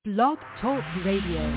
Blog Talk Radio.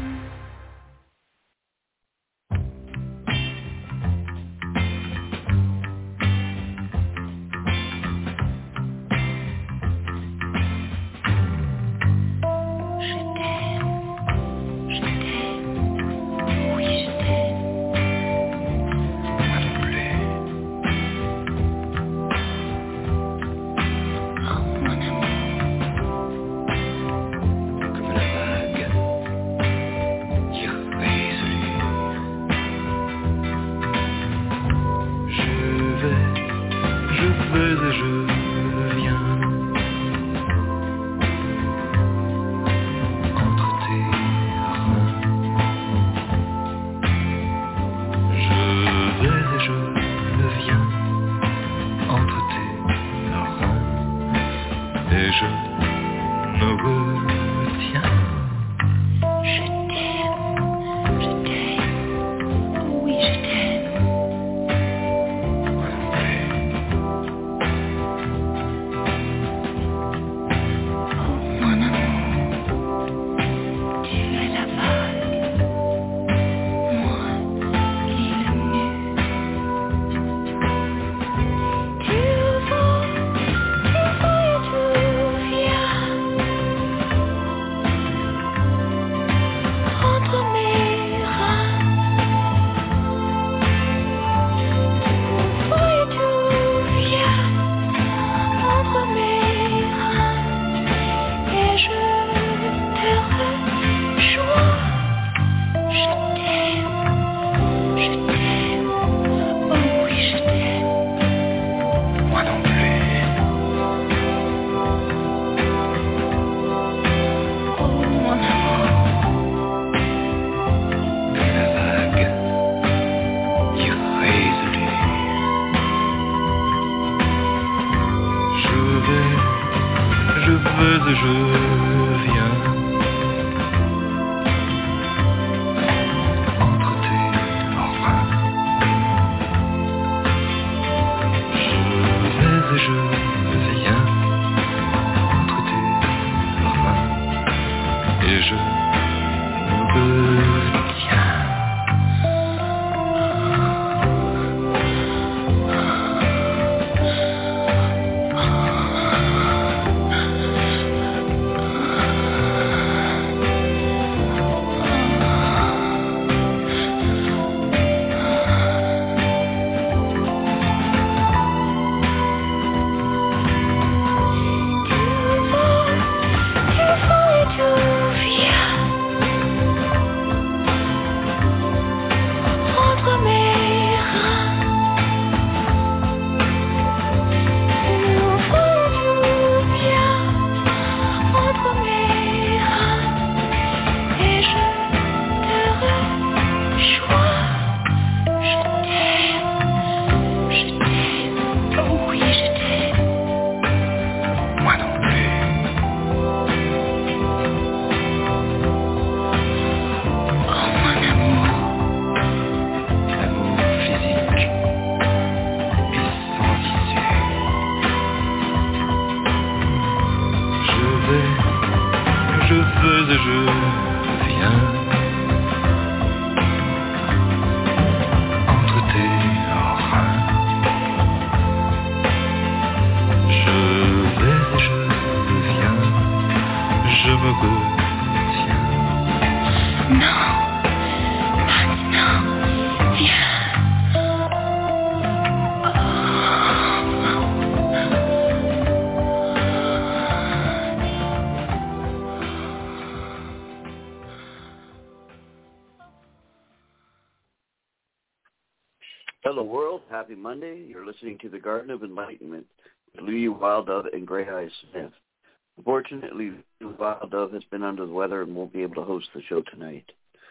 Hello world, happy Monday. You're listening to the Garden of Enlightenment with Louis Wild Dove and Grey Eyes Smith. Unfortunately, Louis Wild Dove has been under the weather and won't be able to host the show tonight.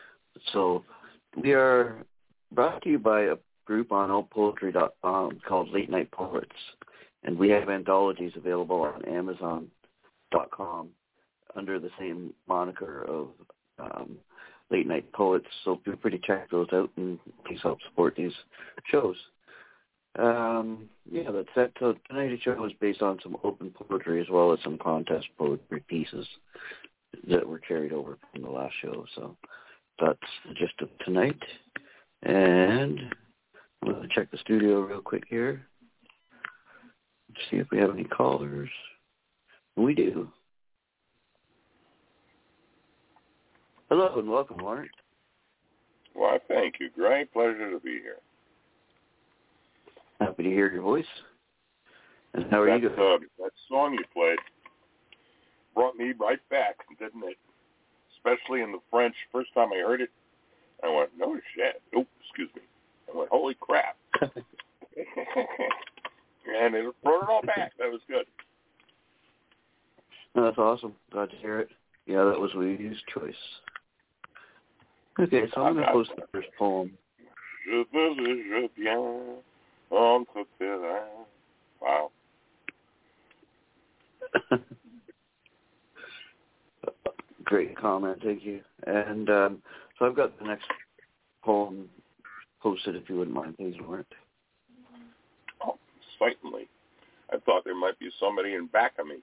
So we are brought to you by a group on altpoetry.com called Late Night Poets, and we have anthologies available on Amazon.com under the same moniker of Late Night Poets, so feel free to check those out and please help support these shows. That's it. So tonight's show is based on some open poetry as well as some contest poetry pieces. that were carried over from the last show. So that's the gist of tonight. And I'm going to check the studio real quick here. See if we have any callers. We do. Hello and welcome, Lawrence. Well, thank you. Great pleasure to be here. Happy to hear your voice. And how are you doing? That song you played brought me right back, didn't it? Especially in the French. First time I heard it, I went, no shit. Oh, excuse me. I went, holy crap. And it brought it all back. That was good. Oh, that's awesome. Glad to hear it. Yeah, that was Louise's choice. Okay, so I'm going to post the first poem. Je veux et je viens entre tes reins. Wow. Great comment, thank you. And so I've got the next poem posted, if you wouldn't mind, please, Lawrence. Oh, certainly. I thought there might be somebody in back of me.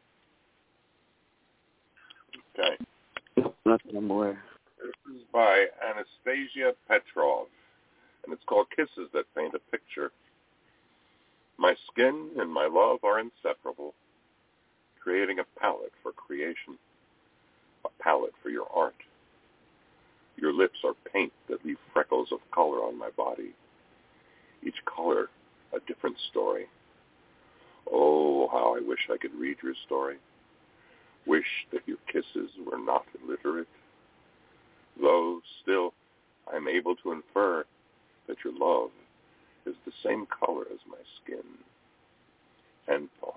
Okay. Nope, not that I'm aware. This is by Anastasia Petrov, and it's called Kisses That Paint a Picture. My skin and my love are inseparable, creating a palette for creation, a palette for your art. Your lips are paint that leave freckles of color on my body, each color a different story. Oh, how I wish I could read your story. Wish that your kisses were not illiterate. Though still I'm able to infer that your love is the same color as my skin. End poem.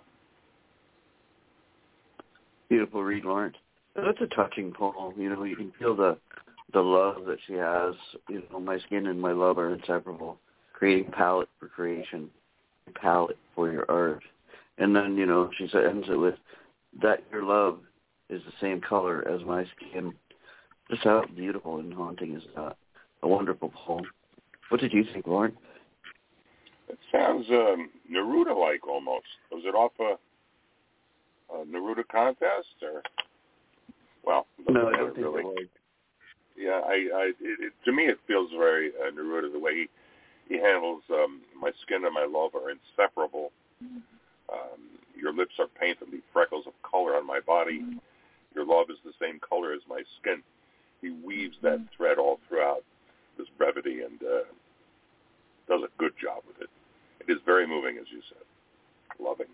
Beautiful read, Lawrence. That's a touching poem. You know, you can feel the love that she has. You know, my skin and my love are inseparable. Creating palette for creation, palette for your art. And then, you know, she ends it with, that your love is the same color as my skin. Just how beautiful and haunting is that? A wonderful poem. What did you think, Lauren? It sounds Neruda-like almost. Was it off a Neruda contest or? Well, no, I don't think really. it was. Yeah, to me it feels very Neruda the way he handles my skin and my love are inseparable. Your lips are paint that leave freckles of color on my body. Your love is the same color as my skin. He weaves that thread all throughout this brevity and does a good job with it. It is very moving, as you said. Loving.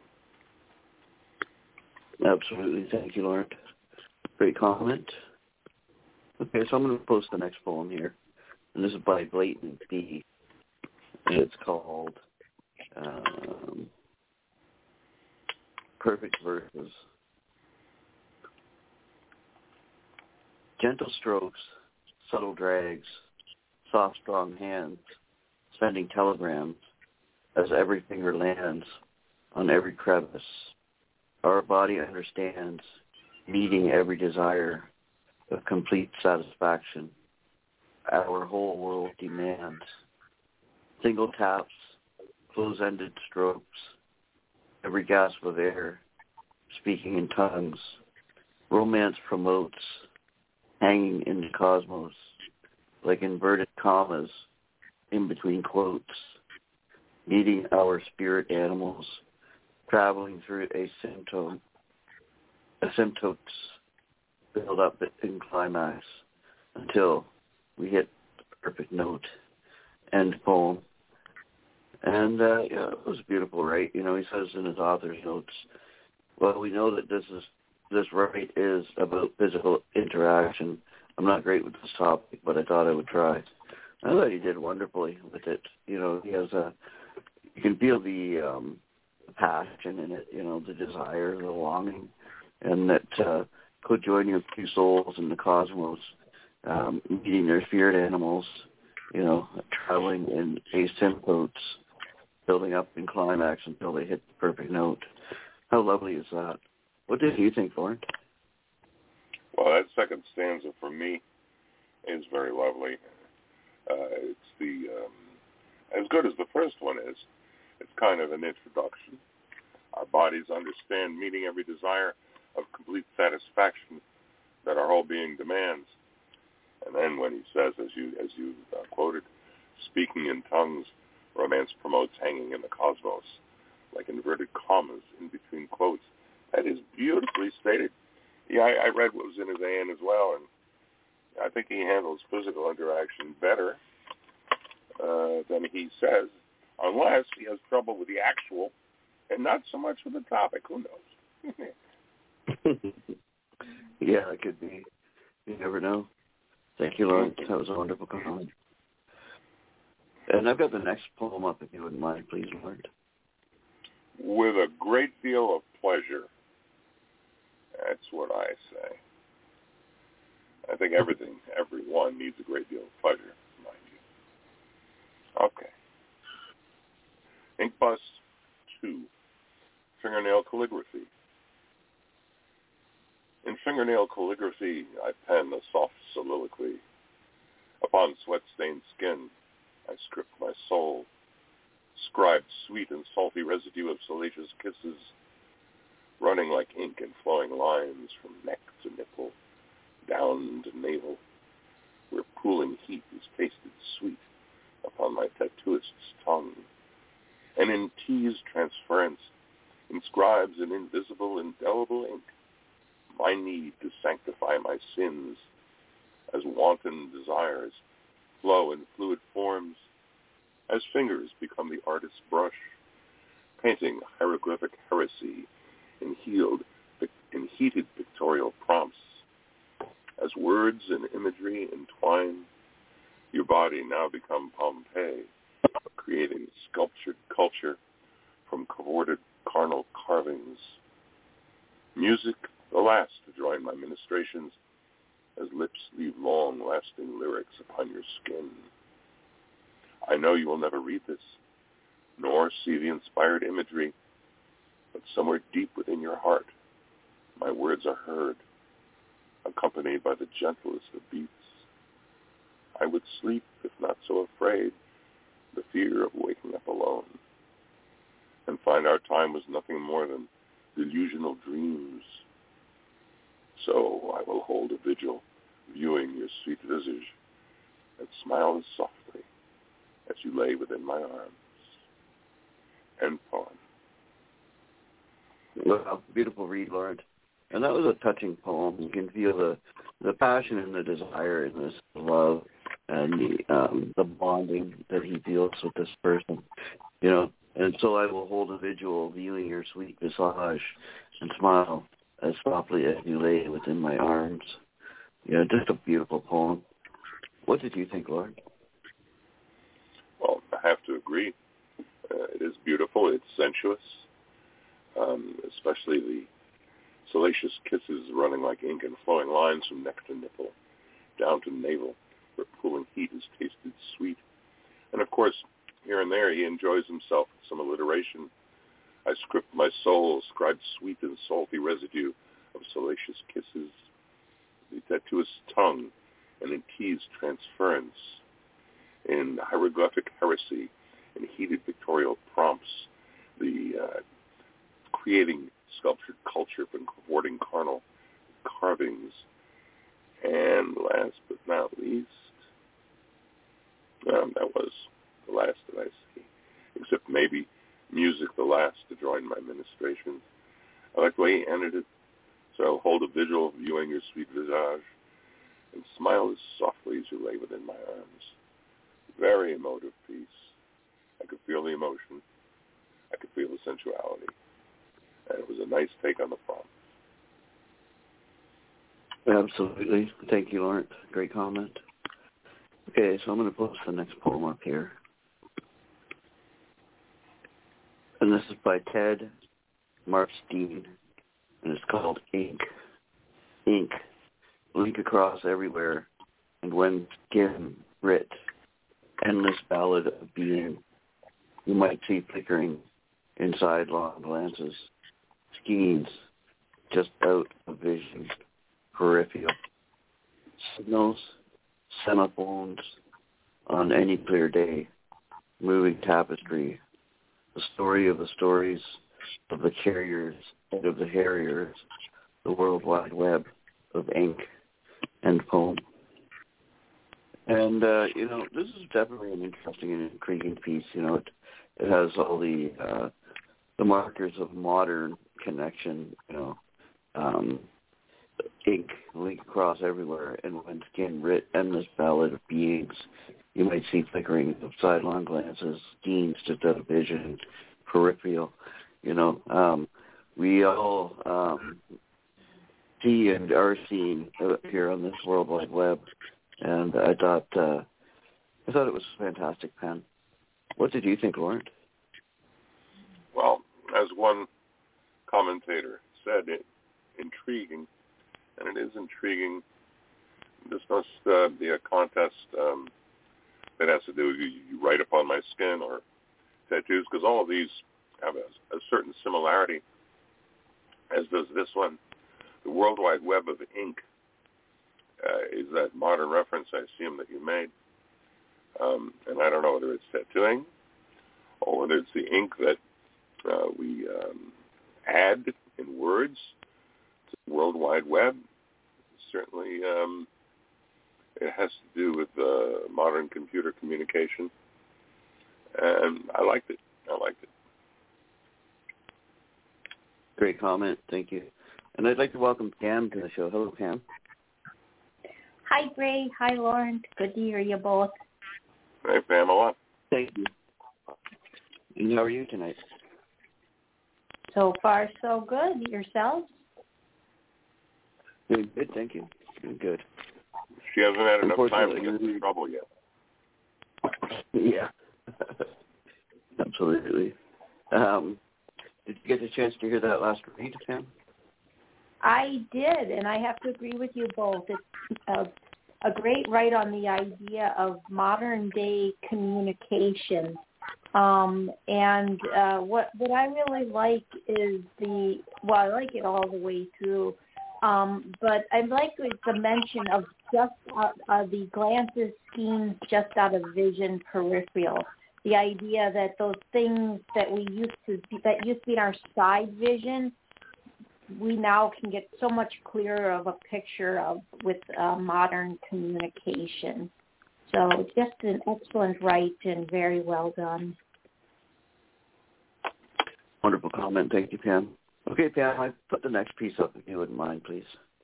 Absolutely. Thank you, Lauren. Great comment. Okay, so I'm going to post the next poem here. And this is by Blatant B. And it's called Perfect Verses. Gentle strokes, subtle drags, soft, strong hands, sending telegrams as every finger lands on every crevice. Our body understands, meeting every desire of complete satisfaction. Our whole world demands. Single taps, close-ended strokes, every gasp of air, speaking in tongues. Romance promotes, hanging in the cosmos, like inverted commas in between quotes, meeting our spirit animals, traveling through asymptotes, build up in climax until we hit the perfect note. End poem. And yeah, it was beautiful, right? You know, he says in his author's notes, well, we know that this right is about physical interaction. I'm not great with this topic, but I thought I would try. I thought he did wonderfully with it. You know, he has you can feel the passion in it, you know, the desire, the longing, and that co-joining two souls in the cosmos, meeting their spirit animals, you know, traveling in asymptotes, building up in climax until they hit the perfect note. How lovely is that? What did you think, Lauren? Well, that second stanza for me is very lovely. It's the as good as the first one is. It's kind of an introduction. Our bodies understand meeting every desire of complete satisfaction. that our whole being demands. And then when he says, as you quoted, speaking in tongues, romance promotes hanging in the cosmos, like inverted commas in between quotes. That is beautifully stated. Yeah, I read what was in his AN as well, and I think he handles physical interaction better than he says, unless he has trouble with the actual and not so much with the topic. Who knows? Yeah, it could be. You never know. Thank you, Lawrence. That was a wonderful comment. And I've got the next poem up, if you wouldn't mind, please, Lawrence. With a great deal of pleasure. That's what I say. I think everyone needs a great deal of pleasure, mind you. Okay. Ink Bus 2, Fingernail Calligraphy. In fingernail calligraphy, I pen a soft soliloquy. Upon sweat-stained skin, I script my soul, scribed sweet and salty residue of salacious kisses, running like ink in flowing lines from neck to nipple, down to navel, where cooling heat is tasted sweet upon my tattooist's tongue. And in T's transference inscribes in invisible, indelible ink my need to sanctify my sins as wanton desires flow in fluid forms, as fingers become the artist's brush, painting hieroglyphic heresy in heated pictorial prompts. As words and imagery entwine, your body now become Pompeii, creating sculptured culture from cavorted carnal carvings. Music, the last to join my ministrations, as lips leave long-lasting lyrics upon your skin. I know you will never read this, nor see the inspired imagery, but somewhere deep within your heart, my words are heard, accompanied by the gentlest of beats. I would sleep, if not so afraid, the fear of waking up alone, and find our time was nothing more than delusional dreams. So I will hold a vigil, viewing your sweet visage, and smile as softly as you lay within my arms. End poem. Well, beautiful read, Lawrence. And that was a touching poem. You can feel the passion and the desire in this love and the bonding that he feels with this person, you know. And so I will hold a vigil, viewing your sweet visage, and smile as softly as you lay within my arms. Yeah, just a beautiful poem. What did you think, Lord? Well, I have to agree. It is beautiful. It's sensuous, especially the salacious kisses running like ink and flowing lines from neck to nipple, down to navel, where cooling heat is tasted sweet. And, of course, here and there he enjoys himself with some alliteration. I script my soul, scribed sweet and salty residue of salacious kisses, the tattooist's tongue, and in T's transference, in hieroglyphic heresy, in heated pictorial prompts, the creating sculptured culture from cavorting carnal carvings, and last but not least, that was the last that I see, except maybe music, the last to join my ministrations. I like the way he ended it. So I'll hold a vigil viewing your sweet visage and smile as softly as you lay within my arms. Very emotive piece. I could feel the emotion. I could feel the sensuality. And it was a nice take on the prompt. Absolutely. Thank you, Lawrence. Great comment. Okay, so I'm going to post the next poem up here. And this is by Ted Markstein, and it's called Ink. Ink, link across everywhere, and when skin writ, endless ballad of being, you might see flickering inside long glances, skeins just out of vision, peripheral, signals, semaphones on any clear day, moving tapestry, the story of the stories of the carriers and of the harriers, the world wide web of ink end poem. And, this is definitely an interesting and intriguing piece. It has all the markers of modern connection, ink link across everywhere, and when skin writ endless ballad of beings, you might see flickering of sidelong glances, schemes to the vision, peripheral. We all see and are seen here on this World Wide Web, and I thought it was a fantastic pen. What did you think, Lauren? Well, as one commentator said, intriguing, and it is intriguing. This must be a contest that has to do with you write upon my skin or tattoos, because all of these have a certain similarity, as does this one. The World Wide Web of ink is that modern reference I assume that you made. And I don't know whether it's tattooing or whether it's the ink that we add in words to the World Wide Web. Certainly it has to do with modern computer communication. And I liked it. Great comment. Thank you. And I'd like to welcome Pam to the show. Hello, Pam. Hi, Gray. Hi, Lauren. Good to hear you both. Hey, Pamela. Thank you. And how are you tonight? So far, so good. Yourselves? Doing good, thank you. Doing good. She hasn't had enough time to get in trouble yet. Yeah. Absolutely. Did you get a chance to hear that last read, Pam? I did, and I have to agree with you both. It's a great write on the idea of modern-day communication. And what I really like is I like it all the way through, but I like the mention of just the glances, schemes, just out of vision, peripheral. The idea that those things that used to be in our side vision, we now can get so much clearer of a picture of with modern communication. So just an excellent write and very well done. Wonderful comment. Thank you, Pam. Okay, Pam, I put the next piece up if you wouldn't mind, please.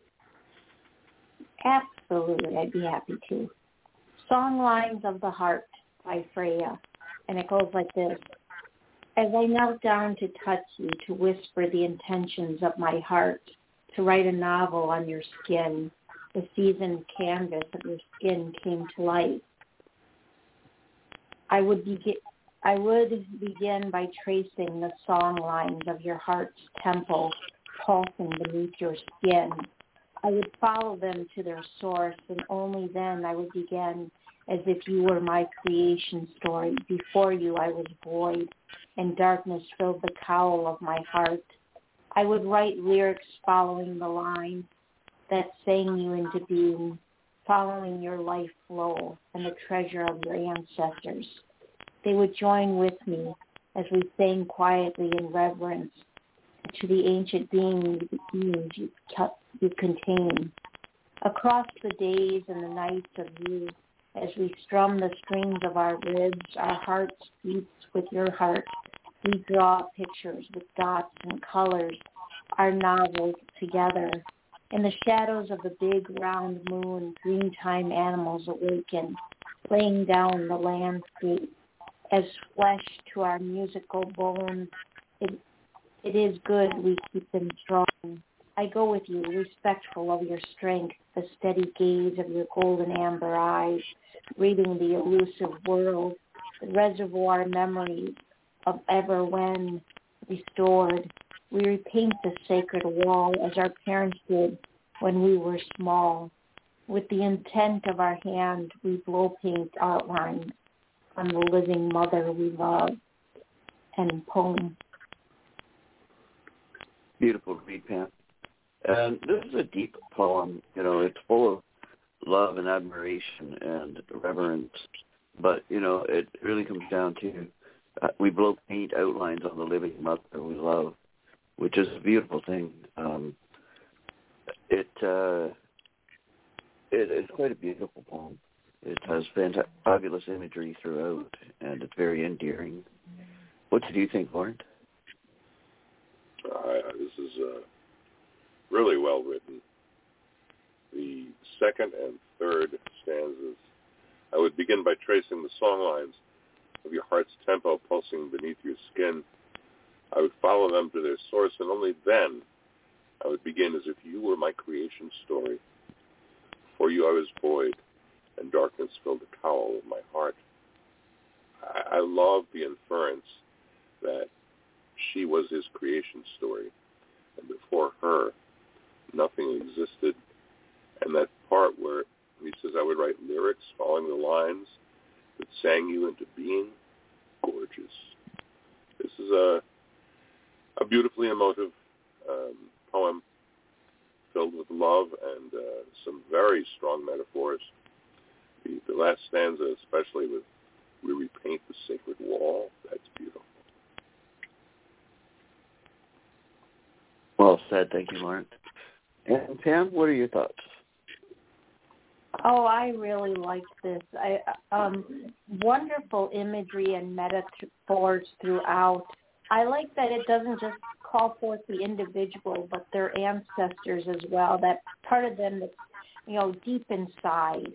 Absolutely, I'd be happy to. Songlines of the Heart by Freya. And it goes like this. As I knelt down to touch you, to whisper the intentions of my heart, to write a novel on your skin, the seasoned canvas of your skin came to life. I would begin by tracing the song lines of your heart's temple, pulsing beneath your skin. I would follow them to their source, and only then I would begin as if you were my creation story. Before you I was void, and darkness filled the cowl of my heart. I would write lyrics following the lines that sang you into being, following your life flow and the treasure of your ancestors. They would join with me as we sang quietly in reverence to the ancient beings you contain. Across the days and the nights of you, as we strum the strings of our ribs, our hearts beats with your heart. We draw pictures with dots and colors, our novels together. In the shadows of the big round moon, dreamtime animals awaken, laying down the landscape as flesh to our musical bones. It is good we keep them strong. I go with you, respectful of your strength, the steady gaze of your golden amber eyes, reading the elusive world, the reservoir memories of ever when restored. We repaint the sacred wall as our parents did when we were small. With the intent of our hand, we blow paint outlines on the living mother we love. And poem. Beautiful read, Pam. And this is a deep poem. It's full of love and admiration and reverence. But, it really comes down to we blow paint outlines on the living mother we love, which is a beautiful thing. It It's quite a beautiful poem. It has fabulous imagery throughout, and it's very endearing. What did you think, Lauren? This is really well written. The second and third stanzas, I would begin by tracing the song lines of your heart's tempo pulsing beneath your skin. I would follow them to their source, and only then I would begin as if you were my creation story. For you I was void, and darkness filled the cowl of my heart. I love the inference that she was his creation story, and before her, nothing existed. And that part where he says, I would write lyrics following the lines that sang you into being, gorgeous. This is a beautifully emotive poem filled with love and some very strong metaphors. The last stanza, especially with we repaint the sacred wall, that's beautiful. Well said. Thank you, Lauren. And Pam, what are your thoughts? Oh, I really like this. Wonderful imagery and metaphors throughout. I like that it doesn't just call forth the individual, but their ancestors as well. That part of them that's, deep inside.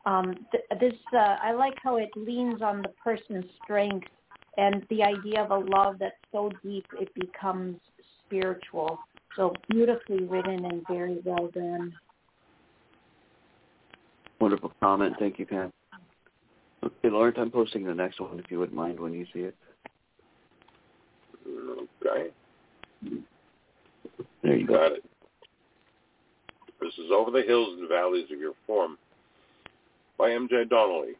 I like how it leans on the person's strength and the idea of a love that's so deep it becomes spiritual. So beautifully written and very well done. Wonderful comment. Thank you, Pam. Okay, Lawrence, I'm posting the next one if you wouldn't mind when you see it. Okay. There you got it. This is Over the Hills and Valleys of Your Form by M.J. Donnelly.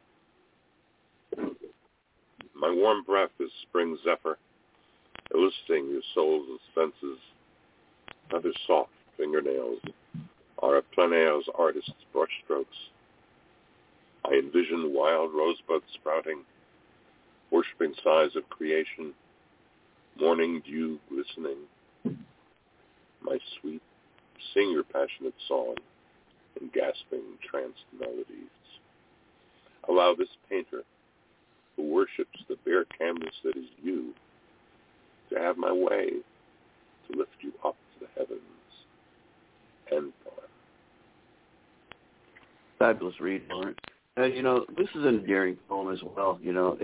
My warm breath is spring zephyr, eliciting your soul's senses. Other soft fingernails are a plein air's artist's brushstrokes. I envision wild rosebuds sprouting, worshiping sighs of creation, morning dew glistening. My sweet, sing your passionate song in gasping, tranced melodies. Allow this painter, who worships the bare canvas that is you, to have my way to lift you up to the heavens. End poem. Fabulous read, Lawrence. This is an endearing poem as well.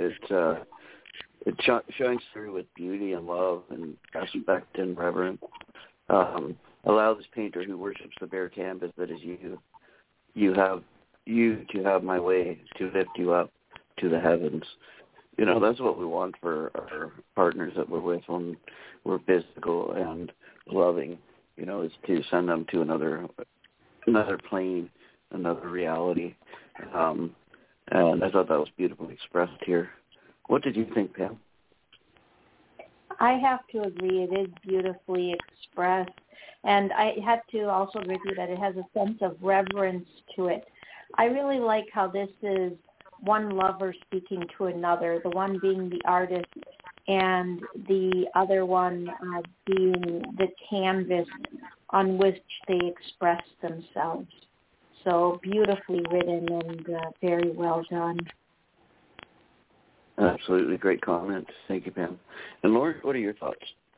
It shines through with beauty and love and respect and reverence. Allow this painter who worships the bare canvas that is you to have my way to lift you up to the heavens. That's what we want for our partners that we're with when we're physical and loving, is to send them to another plane, another reality. And I thought that was beautifully expressed here. What did you think, Pam? I have to agree. It is beautifully expressed. And I have to also agree with you that it has a sense of reverence to it. I really like how this is one lover speaking to another, the one being the artist and the other one being the canvas on which they express themselves. So beautifully written and very well done. Absolutely great comment. Thank you, Pam. And Lauren, what are your thoughts?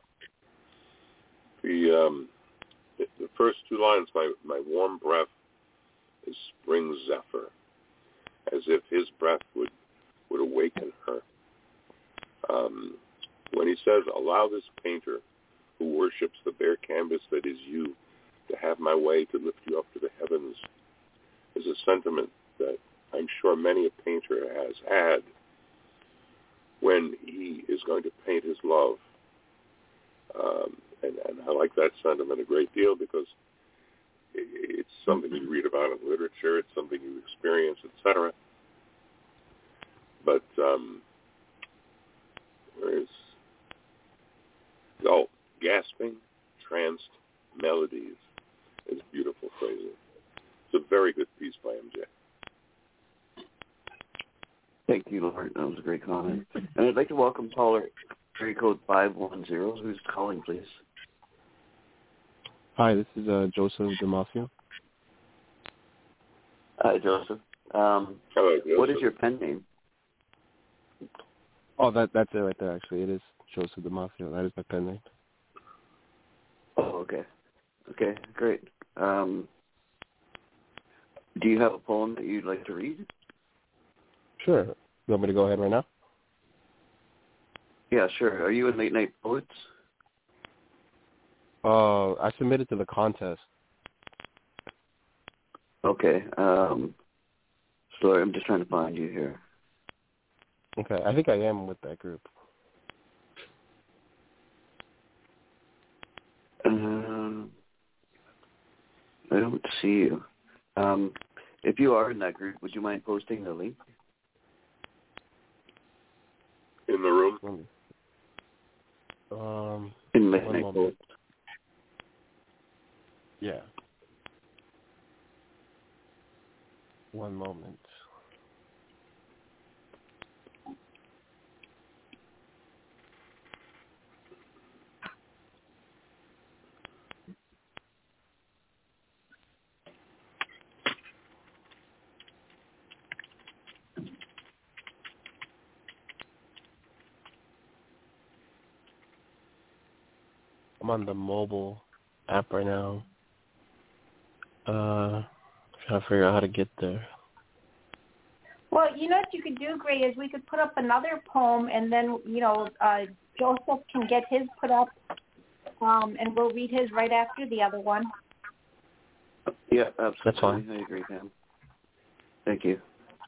The first two lines, my warm breath is spring zephyr, as if his breath would awaken her. When he says, allow this painter who worships the bare canvas that is you to have my way to lift you up to the heavens, is a sentiment that I'm sure many a painter has had when he is going to paint his love. And I like that sentiment a great deal because it's something you read about in literature, it's something you experience, etc. But gasping, tranced melodies is beautiful phrasing. It's a very good piece by MJ. Thank you, Lauren. That was a great comment. And I'd like to welcome caller area code 510. Who's calling, please? Hi, this is Joseph Damasio. Hi, Joseph. Hello, Joseph. What is your pen name? Oh, that's it right there, actually. It is Joseph Damasio. That is my pen name. Oh, okay. Okay, great. Do you have a poem that you'd like to read? Sure. You want me to go ahead right now? Yeah, sure. Are you in Late Night Poets? I submitted to the contest. Okay. Sorry, I'm just trying to find you here. Okay, I think I am with that group. I don't see you. If you are in that group, would you mind posting the link? In the room? In Late Night Poets. Yeah. One moment. I'm on the mobile app right now. Trying to figure out how to get there. Well, you know what you could do, Gray, is we could put up another poem, and then, Joseph can get his put up, and we'll read his right after the other one. Yeah, absolutely. That's fine. I agree, Pam. Thank you.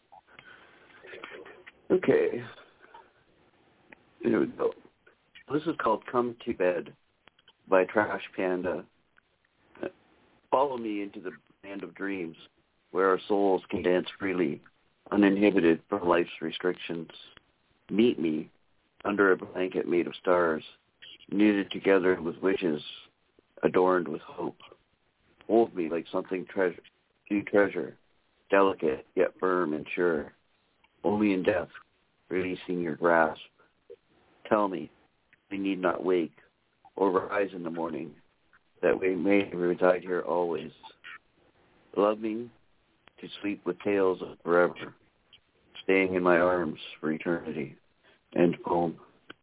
Okay. Here we go. This is called Come to Bed by Trash Panda. Follow me into the land of dreams where our souls can dance freely, uninhibited from life's restrictions. Meet me under a blanket made of stars, knitted together with wishes, adorned with hope. Hold me like something you treasure, delicate yet firm and sure. Only in death, releasing your grasp. Tell me, we need not wake or rise in the morning, that we may reside here always. Love me to sleep with tales of forever, staying in my arms for eternity. End poem.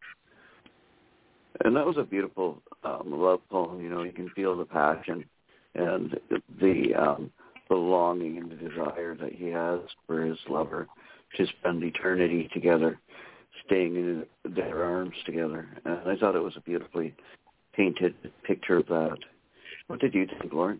And that was a beautiful love poem. You know, you can feel the passion and the longing and the desire that he has for his lover to spend eternity together, staying in their arms together. And I thought it was a beautifully painted picture of that. What did you think, Lauren?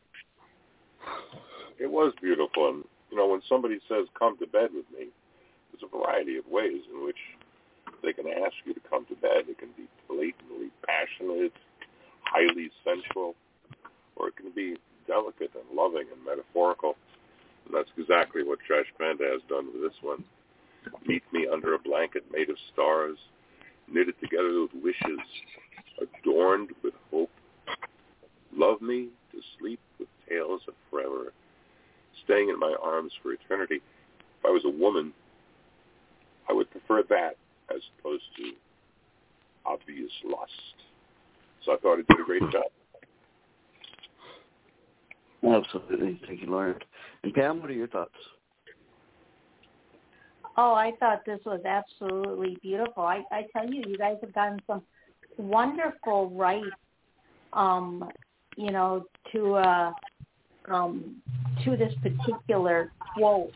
It was beautiful. And, when somebody says, come to bed with me, there's a variety of ways in which they can ask you to come to bed. It can be blatantly passionate, highly sensual, or it can be delicate and loving and metaphorical. And that's exactly what Trash Panda has done with this one. Meet me under a blanket made of stars, knitted together with wishes, adorned with hope. Love me to sleep with tales of forever, staying in my arms for eternity. If I was a woman, I would prefer that as opposed to obvious lust. So I thought it did a great job. Absolutely. Thank you, Lauren. And Pam, what are your thoughts? Oh, I thought this was absolutely beautiful. I tell you, you guys have gotten some wonderful rights, to this particular quote.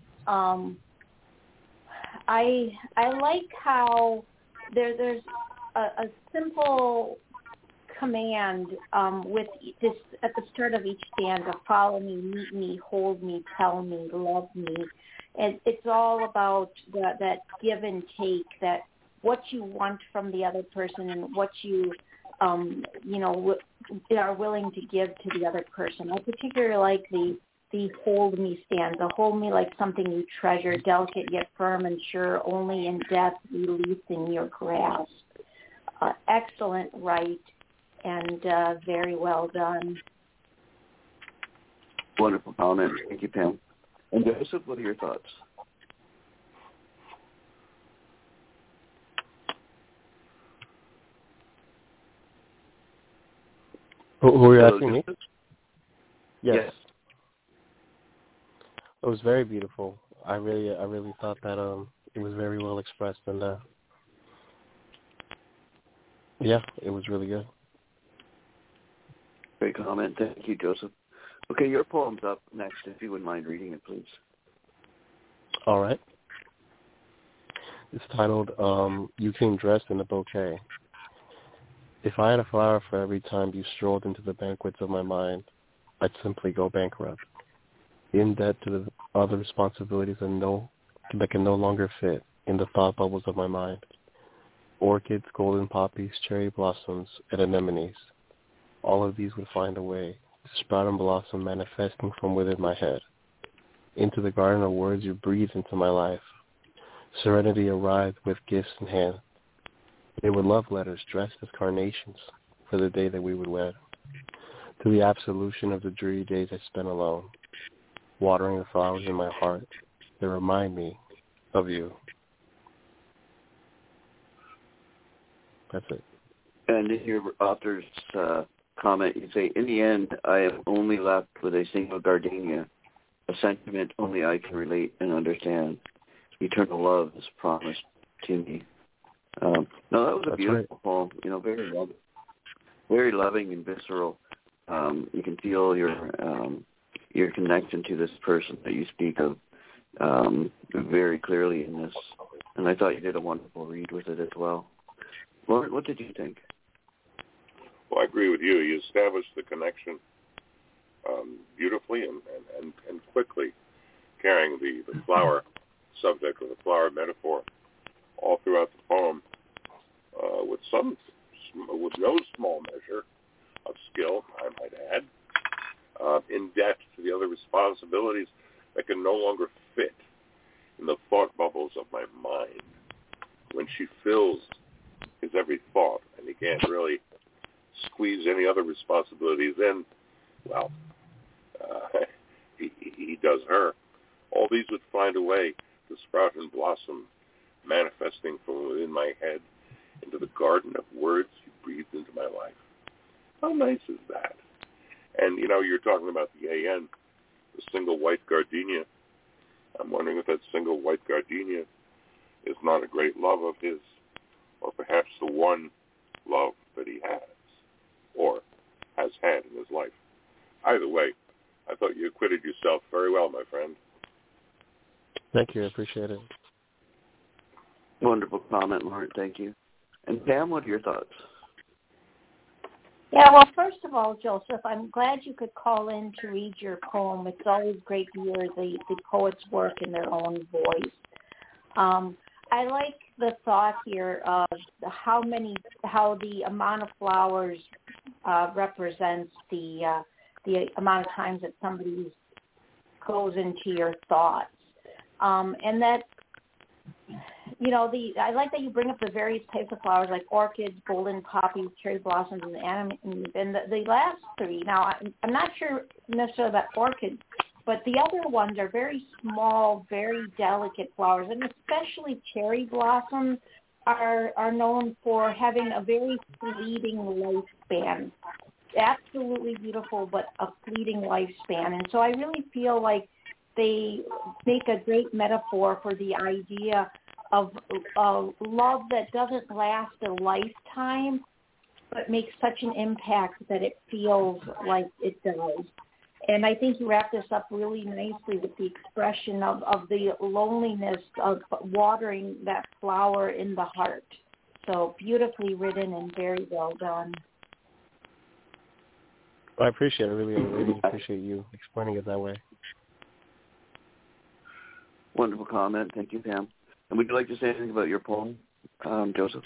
I like how there's a simple command with this at the start of each stanza: follow me, meet me, hold me, tell me, love me. And it's all about that give and take, that what you want from the other person and what you are willing to give to the other person. I particularly like the hold me stanza. Hold me like something you treasure, delicate yet firm and sure, only in death releasing your grasp. Excellent right, and very well done. Wonderful comment. Thank you, Pam. And Joseph, what are your thoughts? Who are you asking me? Yes. was very beautiful. I really thought that it was very well expressed, and yeah, it was really good. Great comment. Thank you, Joseph. Okay, your poem's up next, if you wouldn't mind reading it, please. All right. It's titled, You Came Dressed in a Bouquet. If I had a flower for every time you strolled into the banquets of my mind, I'd simply go bankrupt, in debt to the other responsibilities that can no longer fit in the thought bubbles of my mind. Orchids, golden poppies, cherry blossoms, and anemones. All of these would find a way to sprout and blossom, manifesting from within my head. Into the garden of words you breathe into my life. Serenity arrived with gifts in hand. They were love letters dressed as carnations for the day that we would wed. To the absolution of the dreary days I spent alone, watering the flowers in my heart that remind me of you. That's it. And in your author's comment, you say, in the end, I am only left with a single gardenia, a sentiment only I can relate and understand. Eternal love is promised to me. No, that was a beautiful poem. You know, very loving and visceral. You can feel your connection to this person that you speak of very clearly in this. And I thought you did a wonderful read with it as well. Lauren, what did you think? Well, I agree with you. You established the connection beautifully and quickly, carrying the flower subject or the flower metaphor all throughout the poem with no small measure of skill, I might add, in debt to the other responsibilities that can no longer fit in the thought bubbles of my mind. When she fills his every thought and he can't really squeeze any other responsibilities in, well, he does her. All these would find a way to sprout and blossom, manifesting from within my head into the garden of words you breathed into my life. How nice is that? And, you know, you're talking about the AN, the single white gardenia. I'm wondering if that single white gardenia is not a great love of his, or perhaps the one love that he has, or has had in his life. Either way, I thought you acquitted yourself very well, my friend. Thank you. I appreciate it. Wonderful comment, Lauren. Thank you. And Pam, what are your thoughts? Yeah, well, first of all, Joseph, I'm glad you could call in to read your poem. It's always great to hear the poet's work in their own voice. I like the thought here of how the amount of flowers represents the amount of times that somebody goes into your thoughts, and that, you know, I like that you bring up the various types of flowers like orchids, golden poppies, cherry blossoms, and anemones. And the last three. Now, I'm not sure necessarily about orchids, but the other ones are very small, very delicate flowers, and especially cherry blossoms are known for having a very fleeting lifespan. Absolutely beautiful, but a fleeting lifespan. And so I really feel like they make a great metaphor for the idea of love that doesn't last a lifetime, but makes such an impact that it feels like it does. And I think you wrap this up really nicely with the expression of the loneliness of watering that flower in the heart. So beautifully written and very well done. I appreciate it. Really appreciate you explaining it that way. Wonderful comment. Thank you, Pam. And would you like to say anything about your poem, Joseph?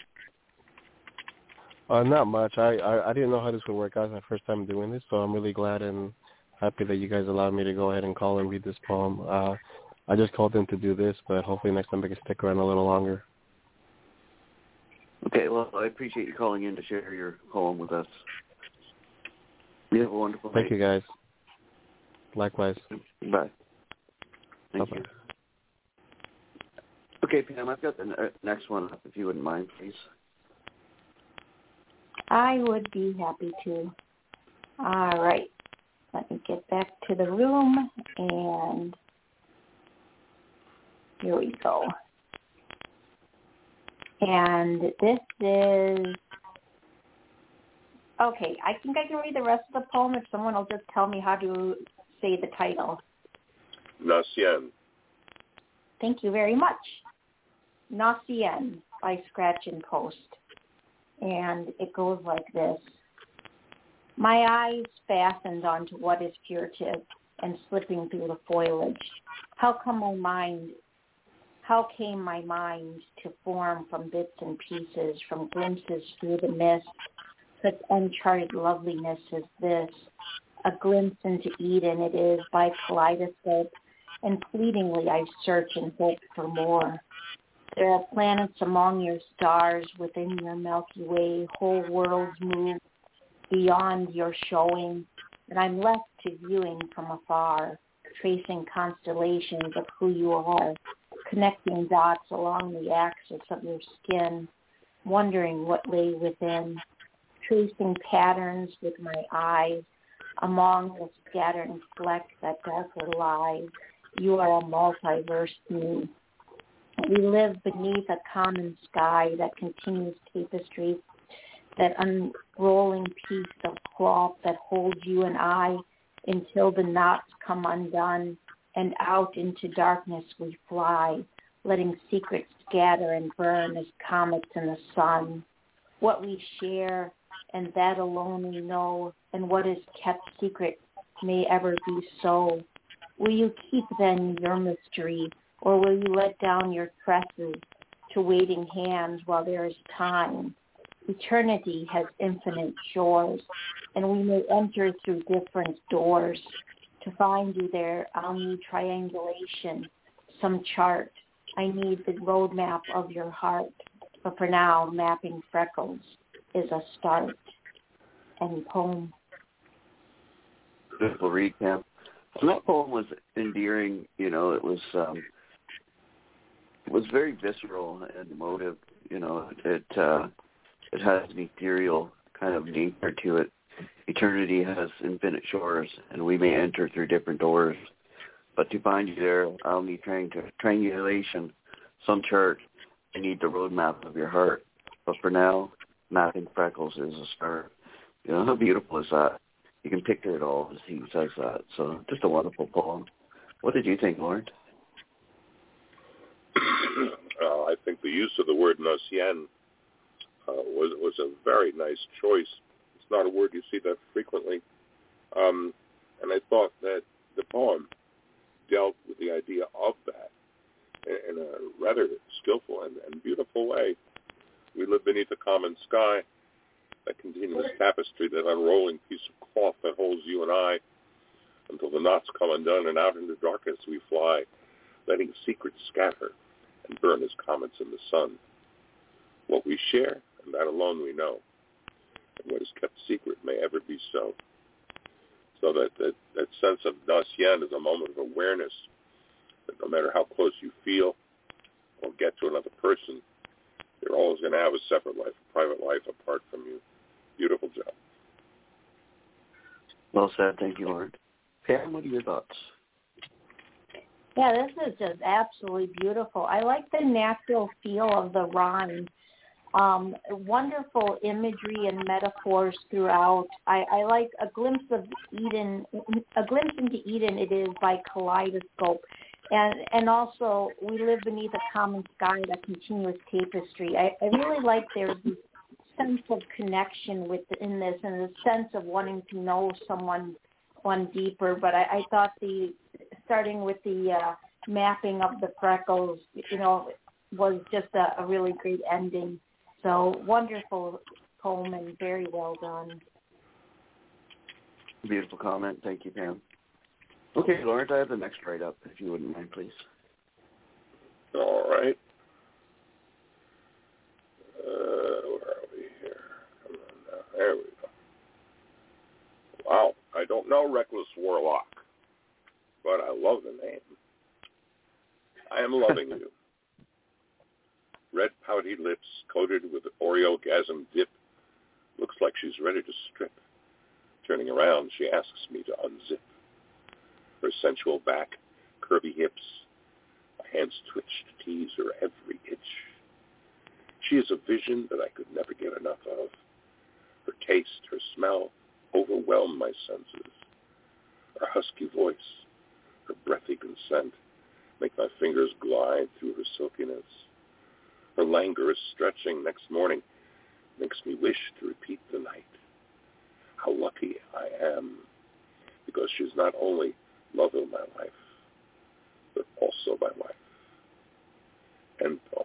Not much. I didn't know how this would work out. It's my first time doing this, so I'm really glad and happy that you guys allowed me to go ahead and call and read this poem. I just called in to do this, but hopefully next time I can stick around a little longer. Okay, well, I appreciate you calling in to share your poem with us. You have a wonderful day. Thank you, guys. Likewise. Bye. Thank Bye-bye. you. Okay, Pam, I've got the next one up, if you wouldn't mind, please. I would be happy to. All right. Let me get back to the room, and Here we go. And this is, okay, I think I can read the rest of the poem if someone will just tell me how to say the title. Nacien. Thank you very much. Nacien by Scratch and Post. And it goes like this. My eyes fastened onto what is furtive and slipping through the foliage. How came my mind to form from bits and pieces, from glimpses through the mist, such uncharted loveliness as this? A glimpse into Eden it is by kaleidoscope, and fleetingly I search and hope for more. There are planets among your stars within your Milky Way, whole worlds move beyond your showing, and I'm left to viewing from afar, tracing constellations of who you are, connecting dots along the axis of your skin, wondering what lay within, tracing patterns with my eyes among the scattered flecks that darker lie. You are a multiverse to me. We live beneath a common sky that continues tapestry, that unrolling piece of cloth that holds you and I until the knots come undone, and out into darkness we fly, letting secrets scatter and burn as comets in the sun. What we share, and that alone we know, and what is kept secret may ever be so. Will you keep then your mystery, or will you let down your tresses to waiting hands while there is time? Eternity has infinite shores, and we may enter through different doors. To find you there, I'll need triangulation, some chart. I need the roadmap of your heart. But for now, mapping freckles is a start. End poem. Beautiful read, Pam. And that poem was endearing. You know, it was very visceral and emotive. You know, it has an ethereal kind of nature to it. Eternity has infinite shores, and we may enter through different doors. But to find you there, I'll need triangulation, some chart. I need the roadmap of your heart. But for now, mapping freckles is a start. You know, how beautiful is that? You can picture it all as he says that. So just a wonderful poem. What did you think, Lauren? I think the use of the word nacien was a very nice choice. It's not a word you see that frequently. And I thought that the poem dealt with the idea of that in a rather skillful and beautiful way. We live beneath a common sky, that continuous tapestry, that unrolling piece of cloth that holds you and I until the knots come undone, and out into darkness we fly, letting secrets scatter and burn as comets in the sun. What we share, and that alone we know, and what is kept secret may ever be so. So that sense of nacien is a moment of awareness that no matter how close you feel or get to another person, you're always going to have a separate life, a private life apart from you. Beautiful job. Well said. Thank you, Lauren. Pam, what are your thoughts? Yeah, this is just absolutely beautiful. I like the natural feel of the rhyme. Wonderful imagery and metaphors throughout. I like a glimpse of Eden, a glimpse into Eden it is by Kaleidoscope. And also, we live beneath a common sky, that continuous tapestry. I really like there's this sense of connection within this, and the sense of wanting to know someone deeper. But I thought starting with the mapping of the freckles, you know, was just a really great ending. So wonderful poem and very well done. Beautiful comment. Thank you, Pam. Okay, Lawrence, I have the next write-up, if you wouldn't mind, please. All right. Where are we here? Come on now. There we go. Wow. I don't know Reckless Warlock, but I love the name. I am loving you. Red pouty lips coated with Oreo-gasm dip. Looks like she's ready to strip. Turning around, she asks me to unzip. Her sensual back, curvy hips, a hands twitch to tease her every itch. She is a vision that I could never get enough of. Her taste, her smell overwhelm my senses. Her husky voice, her breathy consent make my fingers glide through her silkiness. Her languorous stretching next morning makes me wish to repeat the night. How lucky I am, because she's not only love of my life, but also my wife. End poem.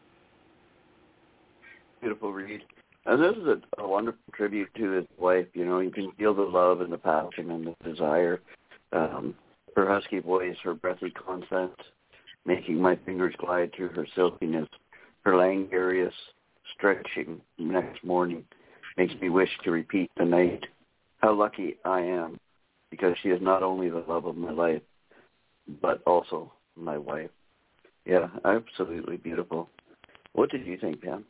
Beautiful read. And this is a wonderful tribute to his wife. You know, you can feel the love and the passion and the desire. Her husky voice, her breathy consent, making my fingers glide through her silkiness. Her languorous stretching next morning makes me wish to repeat the night. How lucky I am, because she is not only the love of my life, but also my wife. Yeah, absolutely beautiful. What did you think, Pam?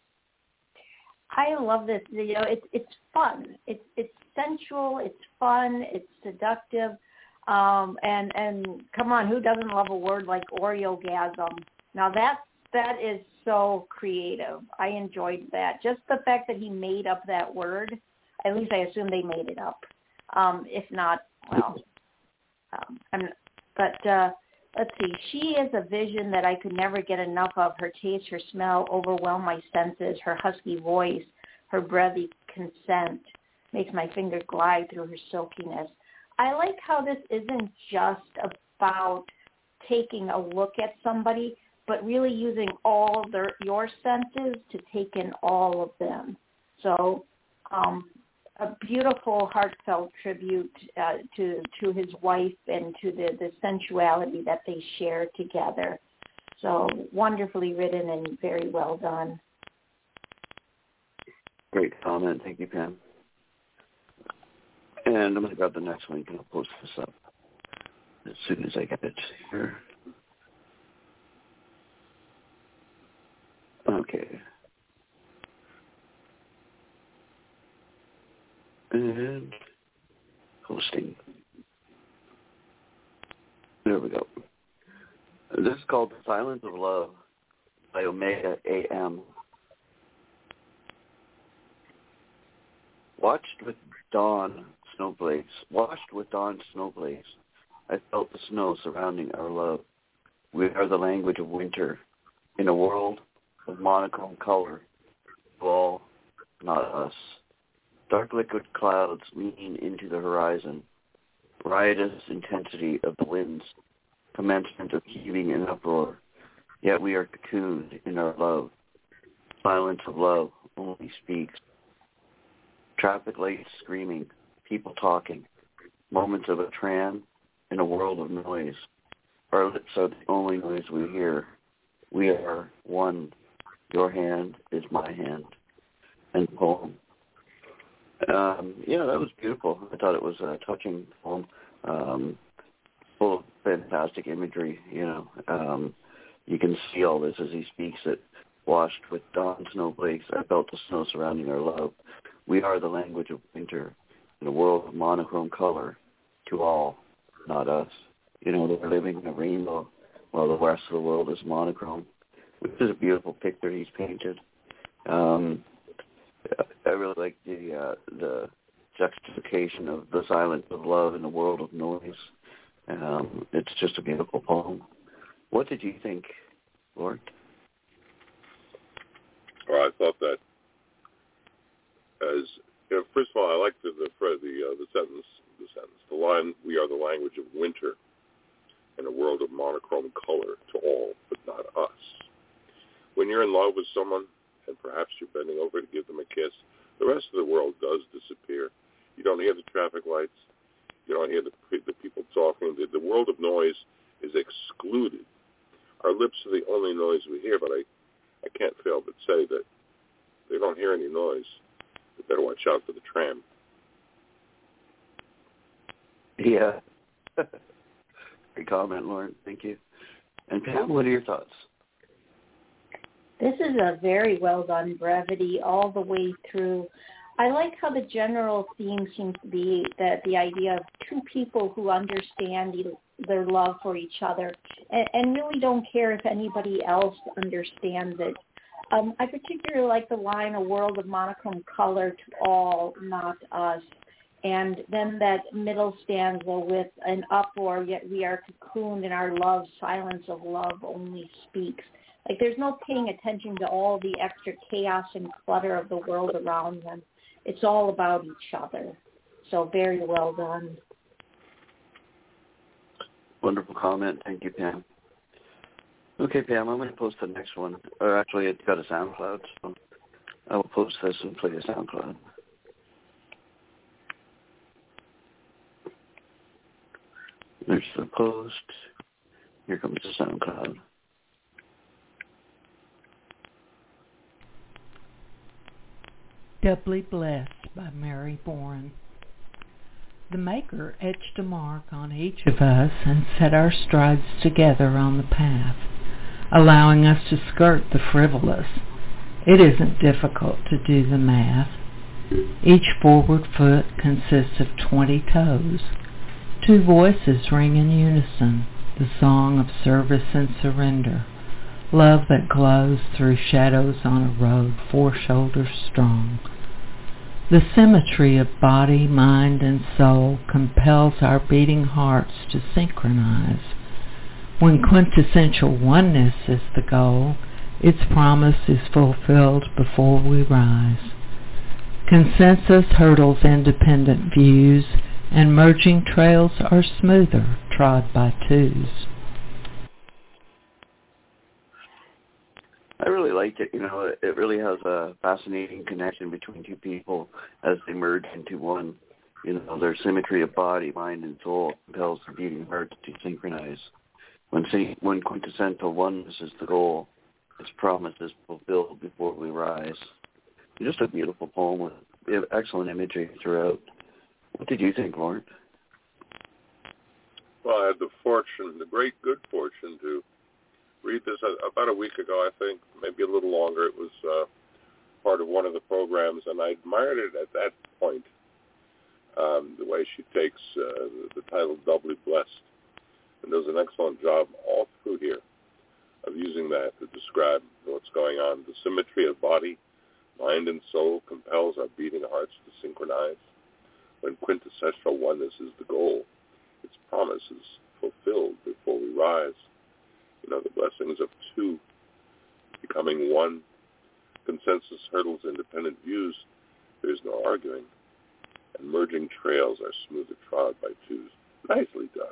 I love this. You know, it's fun. It's sensual. It's fun. It's seductive. And come on, who doesn't love a word like Oreogasm? Now that is so creative. I enjoyed that. Just the fact that he made up that word. At least I assume they made it up. If not, well, let's see. She is a vision that I could never get enough of. Her taste, her smell overwhelm my senses. Her husky voice, her breathy consent makes my finger glide through her silkiness. I like how this isn't just about taking a look at somebody, but really using all your senses to take in all of them. So a beautiful, heartfelt tribute to his wife and to the sensuality that they share together. So wonderfully written and very well done. Great comment. Thank you, Pam. And I'm going to grab the next link and I'll post this up as soon as I get it here. Okay. And posting. There we go. This is called The Silence of Love by Omega AM. Washed with dawn snowflakes, I felt the snow surrounding our love. We are the language of winter in a world of monochrome color. All, not us. Dark liquid clouds lean into the horizon. Riotous intensity of the winds. Commencement of heaving and uproar. Yet we are cocooned in our love. Silence of love only speaks. Traffic lights screaming. People talking. Moments of a tram in a world of noise. Our lips are the only noise we hear. We are one. Your hand is my hand. End poem. Yeah, that was beautiful. I thought it was a touching poem, full of fantastic imagery. You know, you can see all this as he speaks. It washed with dawn snowflakes. I felt the snow surrounding our love. We are the language of winter in a world of monochrome color. To all, not us. You know, we're living in a rainbow while the rest of the world is monochrome, which is a beautiful picture he's painted. I really like the juxtaposition of the silence of love in a world of noise. It's just a beautiful poem. What did you think, Lord? Well, I thought that as you know, first of all, I like the sentence. The line, "We are the language of winter in a world of monochrome color to all, but not us." When you're in love with someone and perhaps you're bending over to give them a kiss, the rest of the world does disappear. You don't hear the traffic lights. You don't hear the people talking. The world of noise is excluded. Our lips are the only noise we hear, but I can't fail but say that they don't hear any noise. They better watch out for the tram. Yeah. Great comment, Lauren. Thank you. And Pam, what are your thoughts? This is a very well done brevity all the way through. I like how the general theme seems to be that the idea of two people who understand their love for each other and really don't care if anybody else understands it. I particularly like the line, a world of monochrome color to all, not us. And then that middle stanza with an uproar, yet we are cocooned in our love, silence of love only speaks. Like there's no paying attention to all the extra chaos and clutter of the world around them. It's all about each other. So very well done. Wonderful comment. Thank you, Pam. Okay, Pam, I'm going to post the next one. Or actually, it's got a SoundCloud, so I will post this and play a SoundCloud. There's the post. Here comes the SoundCloud. Doubly Blessed by Mary Boren. The Maker etched a mark on each of us and set our strides together on the path, allowing us to skirt the frivolous. It isn't difficult to do the math. Each forward foot consists of 20 toes. Two voices ring in unison, the song of service and surrender, love that glows through shadows on a road 4 shoulders strong. The symmetry of body, mind, and soul compels our beating hearts to synchronize. When quintessential oneness is the goal, its promise is fulfilled before we rise. Consensus hurdles independent views, and merging trails are smoother, trod by twos. I really liked it. You know, it really has a fascinating connection between two people as they merge into one. You know, their symmetry of body, mind, and soul compels the beating heart to synchronize. When quintessential oneness is the goal, its promise is fulfilled before we rise. Just a beautiful poem with excellent imagery throughout. What did you think, Lauren? Well, I had the great good fortune to read this about a week ago, I think, maybe a little longer. It was part of one of the programs, and I admired it at that point, the way she takes the title Doubly Blessed, and does an excellent job all through here of using that to describe what's going on. The symmetry of body, mind, and soul compels our beating hearts to synchronize. When quintessential oneness is the goal, its promise is fulfilled before we rise. You know, the blessings of two becoming one. Consensus hurdles independent views. There's no arguing. And merging trails are smoother trod by twos. Nicely done.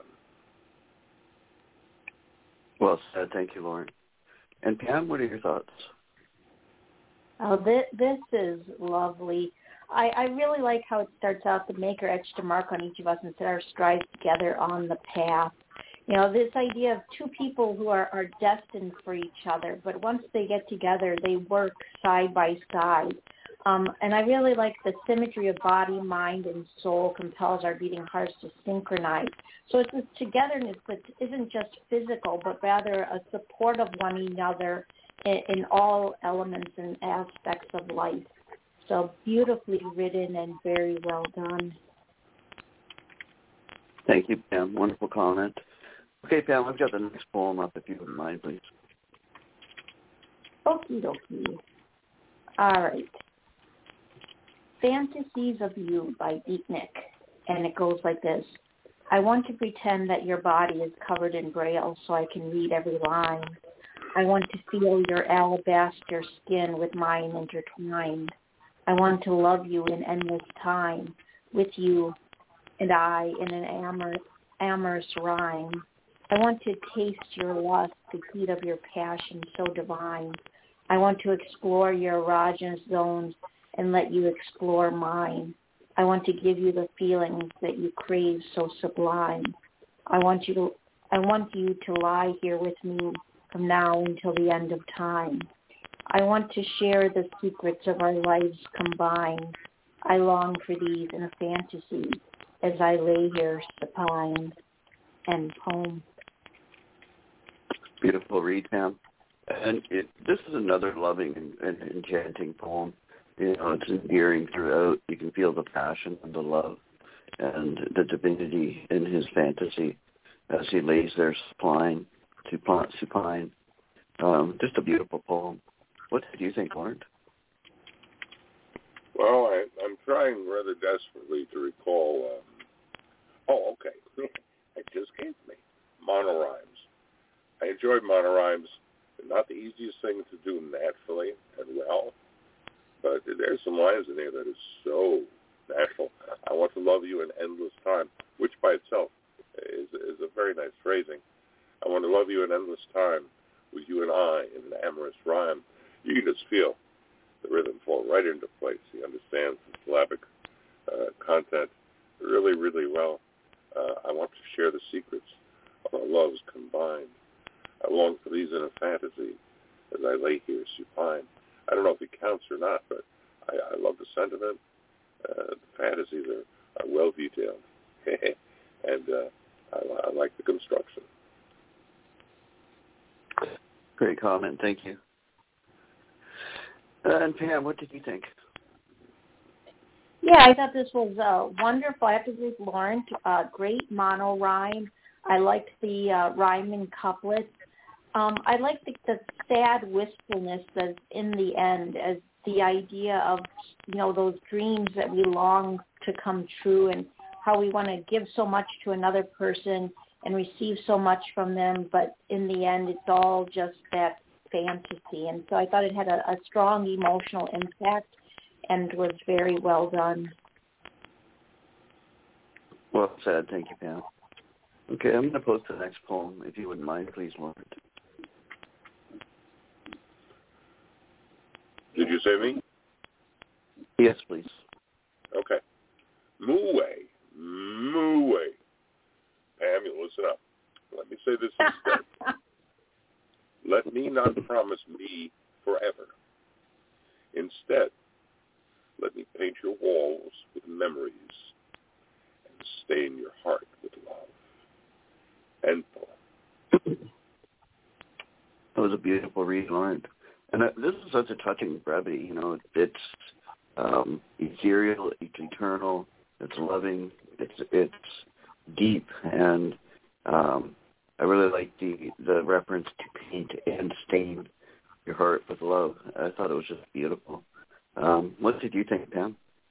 Well said. Thank you, Lauren. And Pam, what are your thoughts? Oh, this is lovely. I really like how it starts out, the Maker etched a mark on each of us and set our strides together on the path. You know, this idea of two people who are destined for each other, but once they get together, they work side by side. And I really like the symmetry of body, mind, and soul compels our beating hearts to synchronize. So it's this togetherness that isn't just physical, but rather a support of one another in all elements and aspects of life. So beautifully written and very well done. Thank you, Pam. Wonderful comment. Okay, Pam, I've got the next poem up, if you wouldn't mind, please. Okie dokie. All right. Fantasies of You by Beatnik. And it goes like this. I want to pretend that your body is covered in Braille so I can read every line. I want to feel your alabaster skin with mine intertwined. I want to love you in endless time, with you and I in an amorous rhyme. I want to taste your lust, the heat of your passion so divine. I want to explore your erogenous zones and let you explore mine. I want to give you the feelings that you crave so sublime. I want you to lie here with me from now until the end of time. I want to share the secrets of our lives combined. I long for these in a fantasy as I lay here supine. End poem. Beautiful read, Pam. And this is another loving and enchanting poem. It's endearing throughout. You can feel the passion and the love and the divinity in his fantasy as he lays there supine. Just a beautiful poem. What did you think, Lawrence? Well, I'm trying rather desperately to recall. Okay. It just came to me. Monorhymes. I enjoyed monorhymes. They're not the easiest thing to do naturally and well, but there's some lines in there that is so natural. I want to love you in endless time, which by itself is a very nice phrasing. I want to love you in endless time, with you and I in an amorous rhyme. You can just feel the rhythm fall right into place. He understands the syllabic content really, really well. I want to share the secrets of our loves combined. I long for these in a fantasy as I lay here supine. I don't know if it counts or not, but I love the sentiment. The fantasies are well detailed, and I like the construction. Great comment. Thank you. And Pam, what did you think? Yeah, I thought this was wonderful. I have to agree with Lawrence. Great mono rhyme. I liked the rhyming couplets. I liked the sad wistfulness that's in the end, as the idea of, those dreams that we long to come true, and how we want to give so much to another person and receive so much from them, but in the end it's all just that fantasy. And so I thought it had a strong emotional impact and was very well done. Well said. Thank you, Pam. Okay, I'm going to post the next poem, if you wouldn't mind, please, Lawrence. Did you say me? Yes, please. Okay. Mooey. Pam, you listen up. Let me say this instead. Let me not promise me forever. Instead, let me paint your walls with memories and stain your heart with love. End poem. That was a beautiful read, Lawrence. And this is such a touching brevity. It's ethereal, it's eternal, it's loving, it's deep, and I really like the reference to paint and stain your heart with love. I thought it was just beautiful. What did you think, Pam?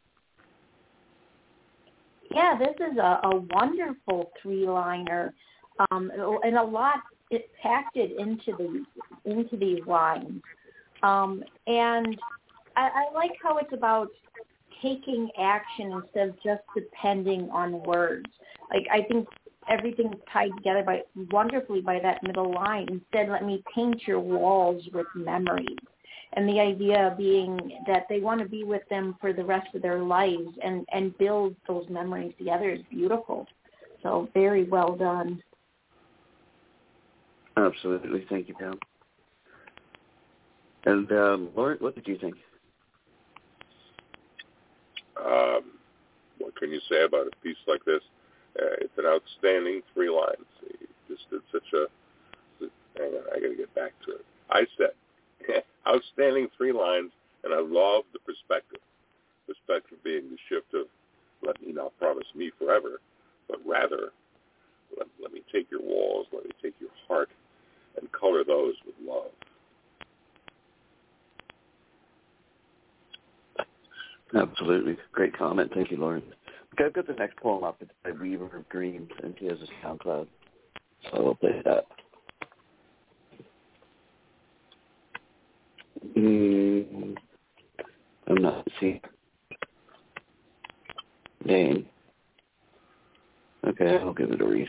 Yeah, this is a wonderful three-liner, and a lot it packed it into these lines. And I like how it's about taking action instead of just depending on words. Like, I think everything's tied together wonderfully by that middle line. Instead, let me paint your walls with memories. And the idea being that they want to be with them for the rest of their lives and build those memories together is beautiful. So very well done. Absolutely. Thank you, Pam. And Lauren, what did you think? What can you say about a piece like this? It's an outstanding 3 lines. He just did hang on, I got to get back to it. I said, outstanding 3 lines, and I love the perspective. Perspective being the shift of, let me not promise me forever, but rather, let me take your walls, let me take your heart, and color those with love. Absolutely. Great comment. Thank you, Lauren. Okay, I've got the next poem up. It's by Weaver of Dreams, and he has a SoundCloud. So I'll play that. I'm not seeing. Dang. Okay, I'll give it a read.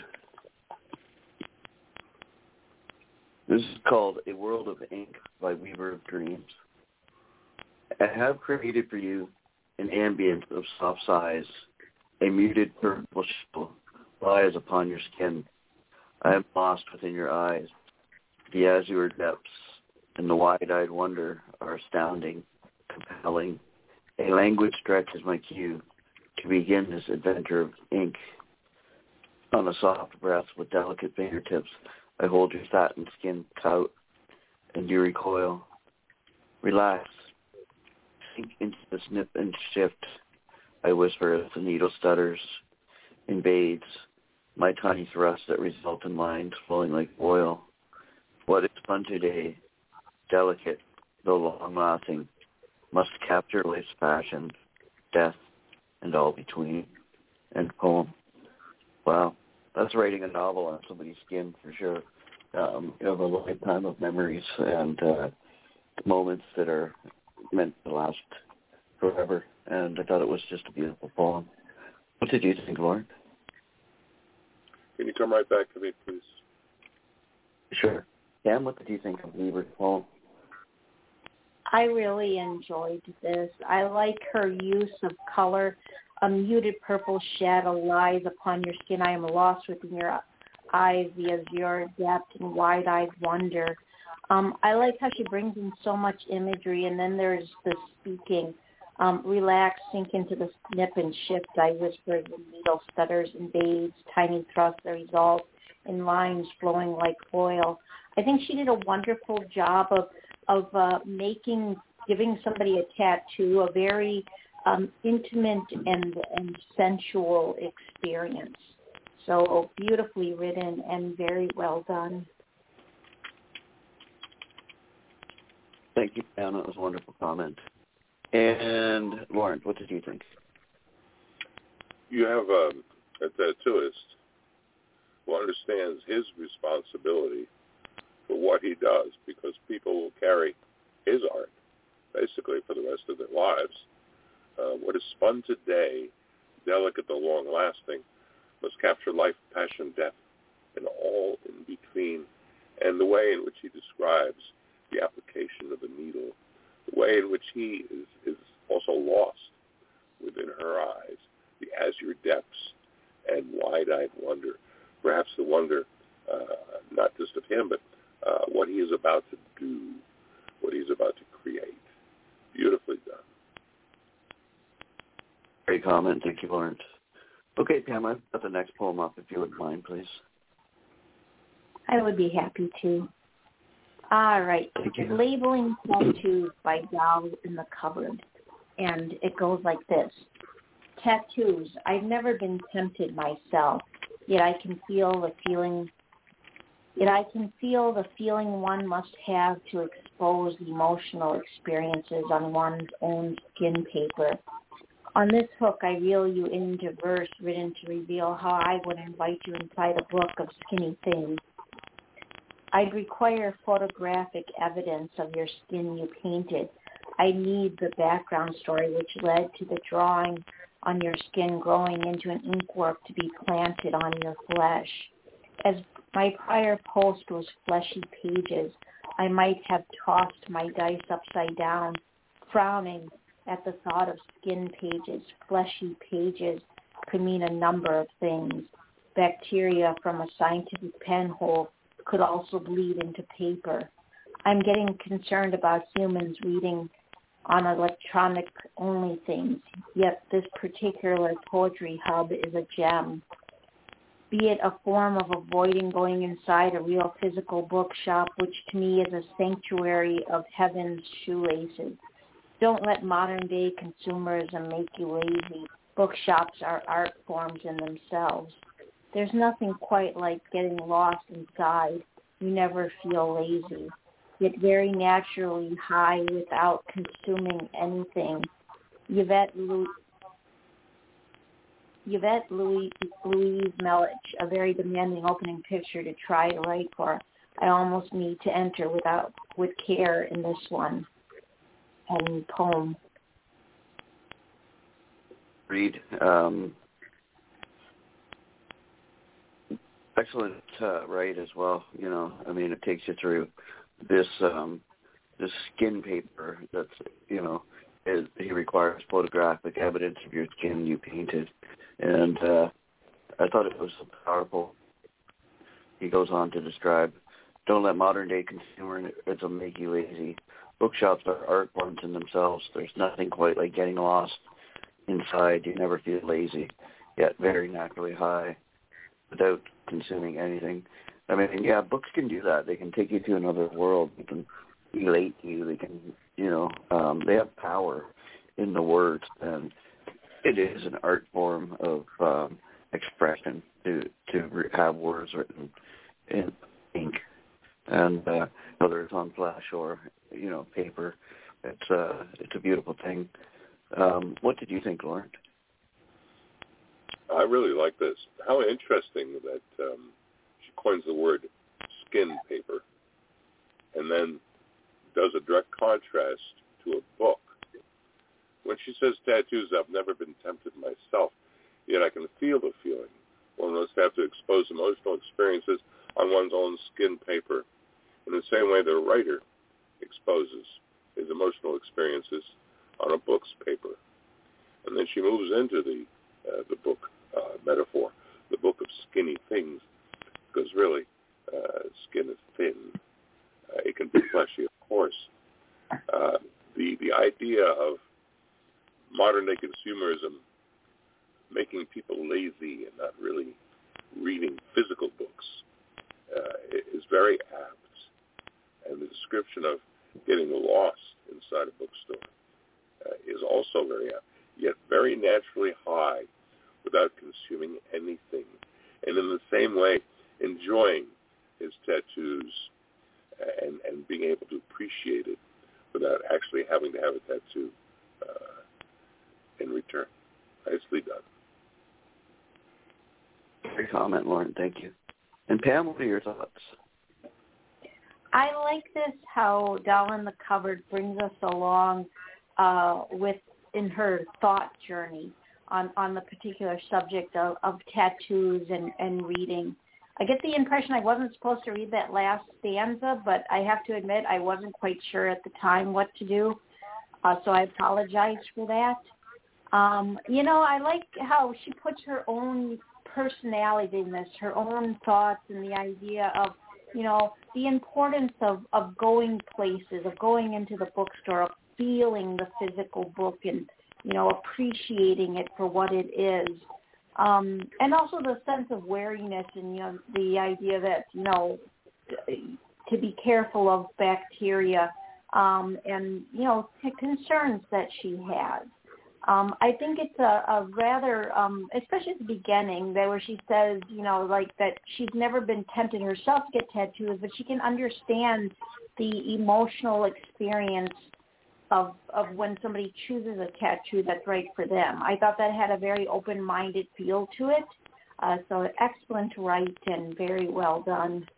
This is called A World of Ink by Weaver of Dreams. I have created for you an ambient of soft sighs, a muted purple chill lies upon your skin. I am lost within your eyes. The azure depths and the wide-eyed wonder are astounding, compelling. A languid stretch is my cue to begin this adventure of ink. On a soft breath with delicate fingertips, I hold your satin skin taut, and you recoil. Relax. sink into the snip and shift, I whisper as the needle stutters, invades my tiny thrusts that result in lines flowing like oil. What is fun today, delicate though long-lasting, must capture life's passion, death, and all between. End poem. Wow, that's writing a novel on somebody's skin for sure. You have a lifetime of memories and moments that are meant to last forever. And I thought it was just a beautiful poem. What did you think, Lauren? Can you come right back to me, please? Sure. Sam, what did you think of Weaver's poem? I really enjoyed this. I like her use of color. A muted purple shadow lies upon your skin. I am lost within your eyes, the azure depth and wide-eyed wonder. I like how she brings in so much imagery, and then there's the speaking. Relax, sink into the snip and shift. I whisper, the needle stutters, invades, tiny thrusts that result in lines flowing like oil. I think she did a wonderful job of giving somebody a tattoo, a very intimate and sensual experience. So beautifully written and very well done. Thank you, Anna. That was a wonderful comment. And Lauren, what did you think? You have a tattooist who understands his responsibility for what he does, because people will carry his art basically for the rest of their lives. What is spun today, delicate though long-lasting, must capture life, passion, death, and all in between. And the way in which he describes the application of the needle, the way in which he is also lost within her eyes, the azure depths and wide-eyed wonder, perhaps the wonder not just of him, but what he is about to do, what he's about to create. Beautifully done. Great comment. Thank you, Lawrence. Okay, Pam, I've got the next poem up, if you wouldn't mind, please. I would be happy to. All right. Labeling Tattoos by Doll in the Cupboard. And it goes like this. Tattoos. I've never been tempted myself, yet I can feel the feeling one must have to expose emotional experiences on one's own skin paper. On this hook, I reel you into verse written to reveal how I would invite you inside a book of skinny things. I'd require photographic evidence of your skin you painted. I need the background story which led to the drawing on your skin growing into an inkwork to be planted on your flesh. As my prior post was fleshy pages, I might have tossed my dice upside down, frowning at the thought of skin pages. Fleshy pages could mean a number of things. Bacteria from a scientific penhole could also bleed into paper. I'm getting concerned about humans reading on electronic-only things, yet this particular poetry hub is a gem. Be it a form of avoiding going inside a real physical bookshop, which to me is a sanctuary of heaven's shoelaces. Don't let modern-day consumerism make you lazy. Bookshops are art forms in themselves. There's nothing quite like getting lost inside. You never feel lazy, yet very naturally high without consuming anything. Yvette Louise Melich, a very demanding opening picture to try to write for. I almost need to enter with care in this one. And poem. Read. Excellent write as well. You know, I mean, it takes you through this skin paper that's, you know, he requires photographic evidence of your skin you painted. And I thought it was so powerful. He goes on to describe, don't let modern-day consumerism make you lazy. Bookshops are art forms in themselves. There's nothing quite like getting lost inside. You never feel lazy, yet very naturally high without consuming anything. I mean, yeah, books can do that. They can take you to another world. They can elate you. They can, you know, they have power. in the words, then it is an art form of expression to have words written in ink, and whether it's on flash or paper, it's a beautiful thing. What did you think, Lauren? I really like this. How interesting that she coins the word skin paper and then does a direct contrast to a book. When she says tattoos, I've never been tempted myself, yet I can feel the feeling. One must have to expose emotional experiences on one's own skin paper in the same way that a writer exposes his emotional experiences on a book's paper. And then she moves into the book metaphor, the book of skinny things, because really, skin is thin. It can be fleshy, of course. The idea of modern-day consumerism making people lazy and not really reading physical books is very apt. And the description of getting lost inside a bookstore is also very apt, yet very naturally high without consuming anything. And in the same way, enjoying his tattoos and being able to appreciate it without actually having to have a tattoo in return. Nicely done. Great comment, Lauren. Thank you. And Pam, what are your thoughts? I like this, how Doll in the Cupboard brings us along in her thought journey on the particular subject of tattoos and reading. I get the impression I wasn't supposed to read that last stanza, but I have to admit I wasn't quite sure at the time what to do, so I apologize for that. I like how she puts her own personality in this, her own thoughts, and the idea of, the importance of going places, of going into the bookstore, of feeling the physical book and, appreciating it for what it is. And also the sense of wariness and, the idea that, to be careful of bacteria and, concerns that she has. I think it's a rather, especially at the beginning, where she says, that she's never been tempted herself to get tattoos, but she can understand the emotional experience of when somebody chooses a tattoo that's right for them. I thought that had a very open-minded feel to it. So excellent write and very well done.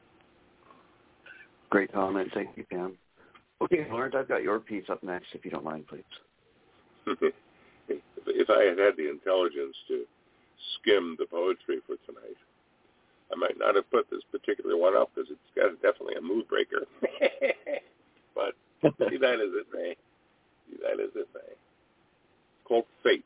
Great comment. Thank you, Pam. Okay, Lawrence, I've got your piece up next, if you don't mind, please. If I had the intelligence to skim the poetry for tonight, I might not have put this particular one up because it's got definitely a mood breaker. But see that as it may. It's called Fate.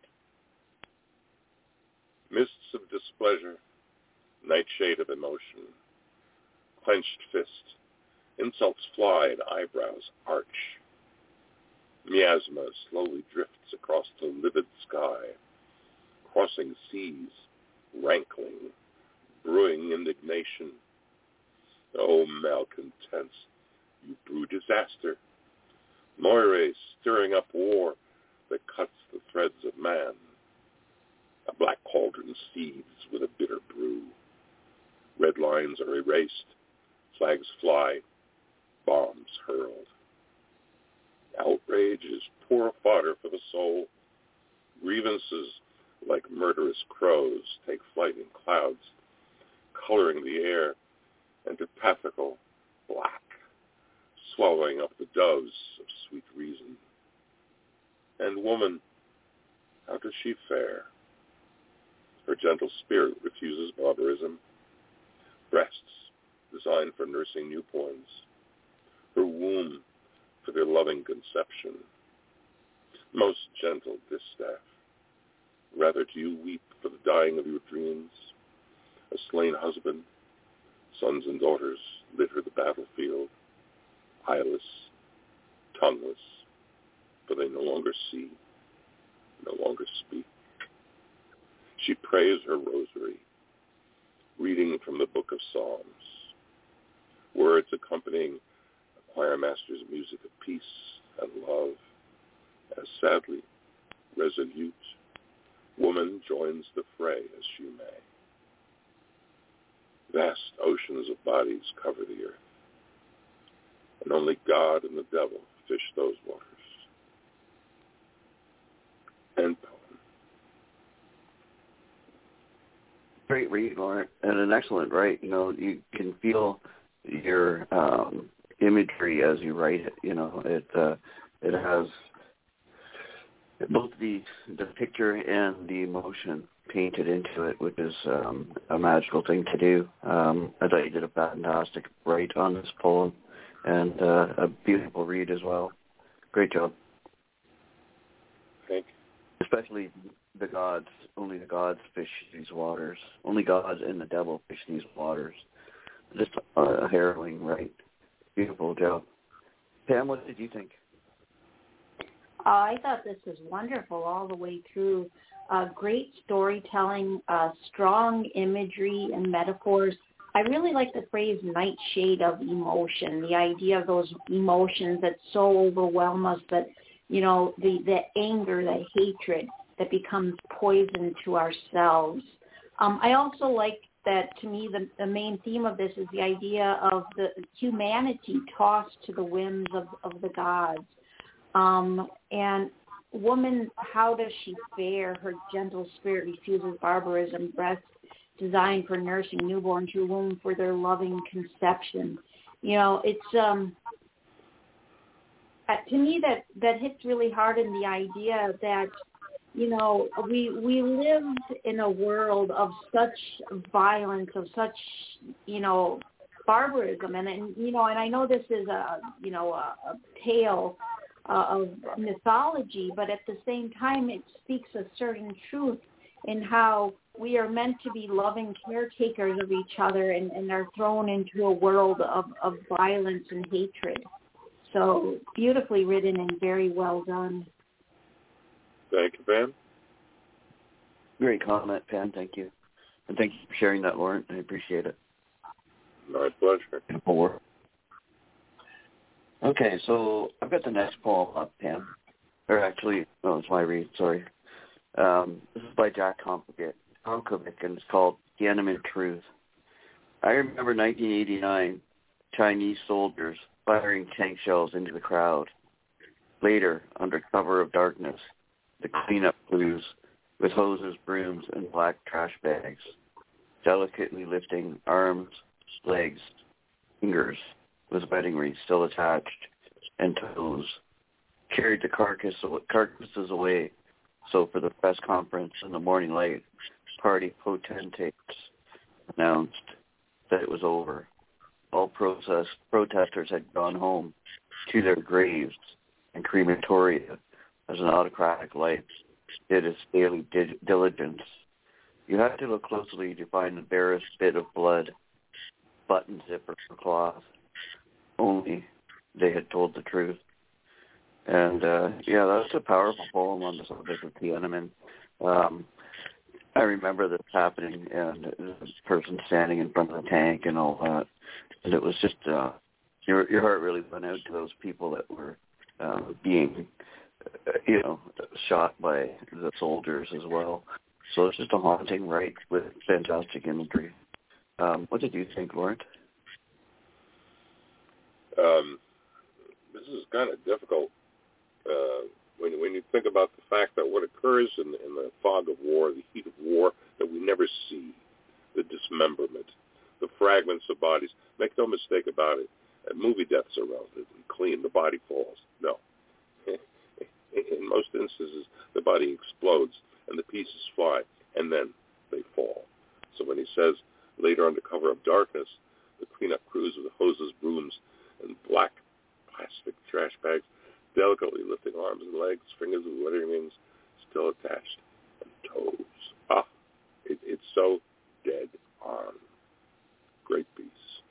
Mists of displeasure, nightshade of emotion, clenched fist, insults fly and eyebrows arch. Miasma slowly drifts across the livid sky, crossing seas, rankling, brewing indignation. Oh, malcontents, you brew disaster. Moire stirring up war that cuts the threads of man. A black cauldron seethes with a bitter brew. Red lines are erased, flags fly, bombs hurled. Outrage is poor fodder for the soul. Grievances, like murderous crows, take flight in clouds, coloring the air antipathical black, swallowing up the doves of sweet reason. And woman, how does she fare? Her gentle spirit refuses barbarism. Breasts designed for nursing newborns. Her womb for their loving conception. Most gentle distaff, rather do you weep for the dying of your dreams? A slain husband, sons and daughters litter the battlefield, eyeless, tongueless, for they no longer see, no longer speak. She prays her rosary, reading from the Book of Psalms, words accompanying choir master's music of peace and love as sadly resolute, woman joins the fray as she may. Vast oceans of bodies cover the earth, and only God and the devil fish those waters. End poem. Great read, Laurent, and an excellent write. You know, you can feel your imagery as you write it. You know, it has both the picture and the emotion painted into it, which is a magical thing to do. I thought you did a fantastic write on this poem, and a beautiful read as well. Great job. Thank you. Especially the gods. Only the gods fish these waters. Only gods and the devil fish these waters. Just a harrowing, right? Beautiful job. Pam, what did you think? I thought this was wonderful all the way through. Great storytelling, strong imagery and metaphors. I really like the phrase nightshade of emotion, the idea of those emotions that so overwhelm us that, you know, the anger, the hatred that becomes poison to ourselves. I also like that, to me, the main theme of this is the idea of the humanity tossed to the whims of the gods. And woman, how does she fare? Her gentle spirit refuses barbarism, breast designed for nursing newborn to womb for their loving conception. You know, it's to me that hits really hard in the idea that, you know, we live in a world of such violence, of such, you know, barbarism, and you know, and I know this is a tale of mythology, but at the same time, it speaks a certain truth in how we are meant to be loving caretakers of each other, and are thrown into a world of violence and hatred. So beautifully written and very well done. Thank you, Pam. Great comment, Pam. Thank you. And thank you for sharing that, Laurent. I appreciate it. My pleasure. Beautiful work. Okay, so I've got the next poem up, Pam. Or actually, no, it's my read, sorry. This is by Jack Komkovic, and it's called Tiananmen Truth. I remember 1989, Chinese soldiers firing tank shells into the crowd. Later, under cover of darkness, the cleanup crews with hoses, brooms, and black trash bags, delicately lifting arms, legs, fingers with wedding wreaths still attached, and toes, carried the carcasses away. So for the press conference in the morning light, party potentates announced that it was over. All protesters had gone home to their graves, and crematoria, as an autocratic life, did its daily diligence. You had to look closely to find the barest bit of blood, button zipper for cloth. Only they had told the truth. And, that's a powerful poem on the subject of Tiananmen. I remember this happening, and the person standing in front of the tank and all that. And it was just, your heart really went out to those people that were being, shot by the soldiers as well. So it's just a haunting, right, with fantastic imagery. What did you think, Laurent? This is kind of difficult when you think about the fact that what occurs in the fog of war, the heat of war, that we never see, the dismemberment, the fragments of bodies. Make no mistake about it. Movie deaths are relatively clean. The body falls. No. In most instances, the body explodes and the pieces fly, and then they fall. So when he says, later under cover of darkness, the cleanup crews with hoses, brooms, and black plastic trash bags, delicately lifting arms and legs, fingers with wedding rings still attached, and toes. It's so dead on. Great piece.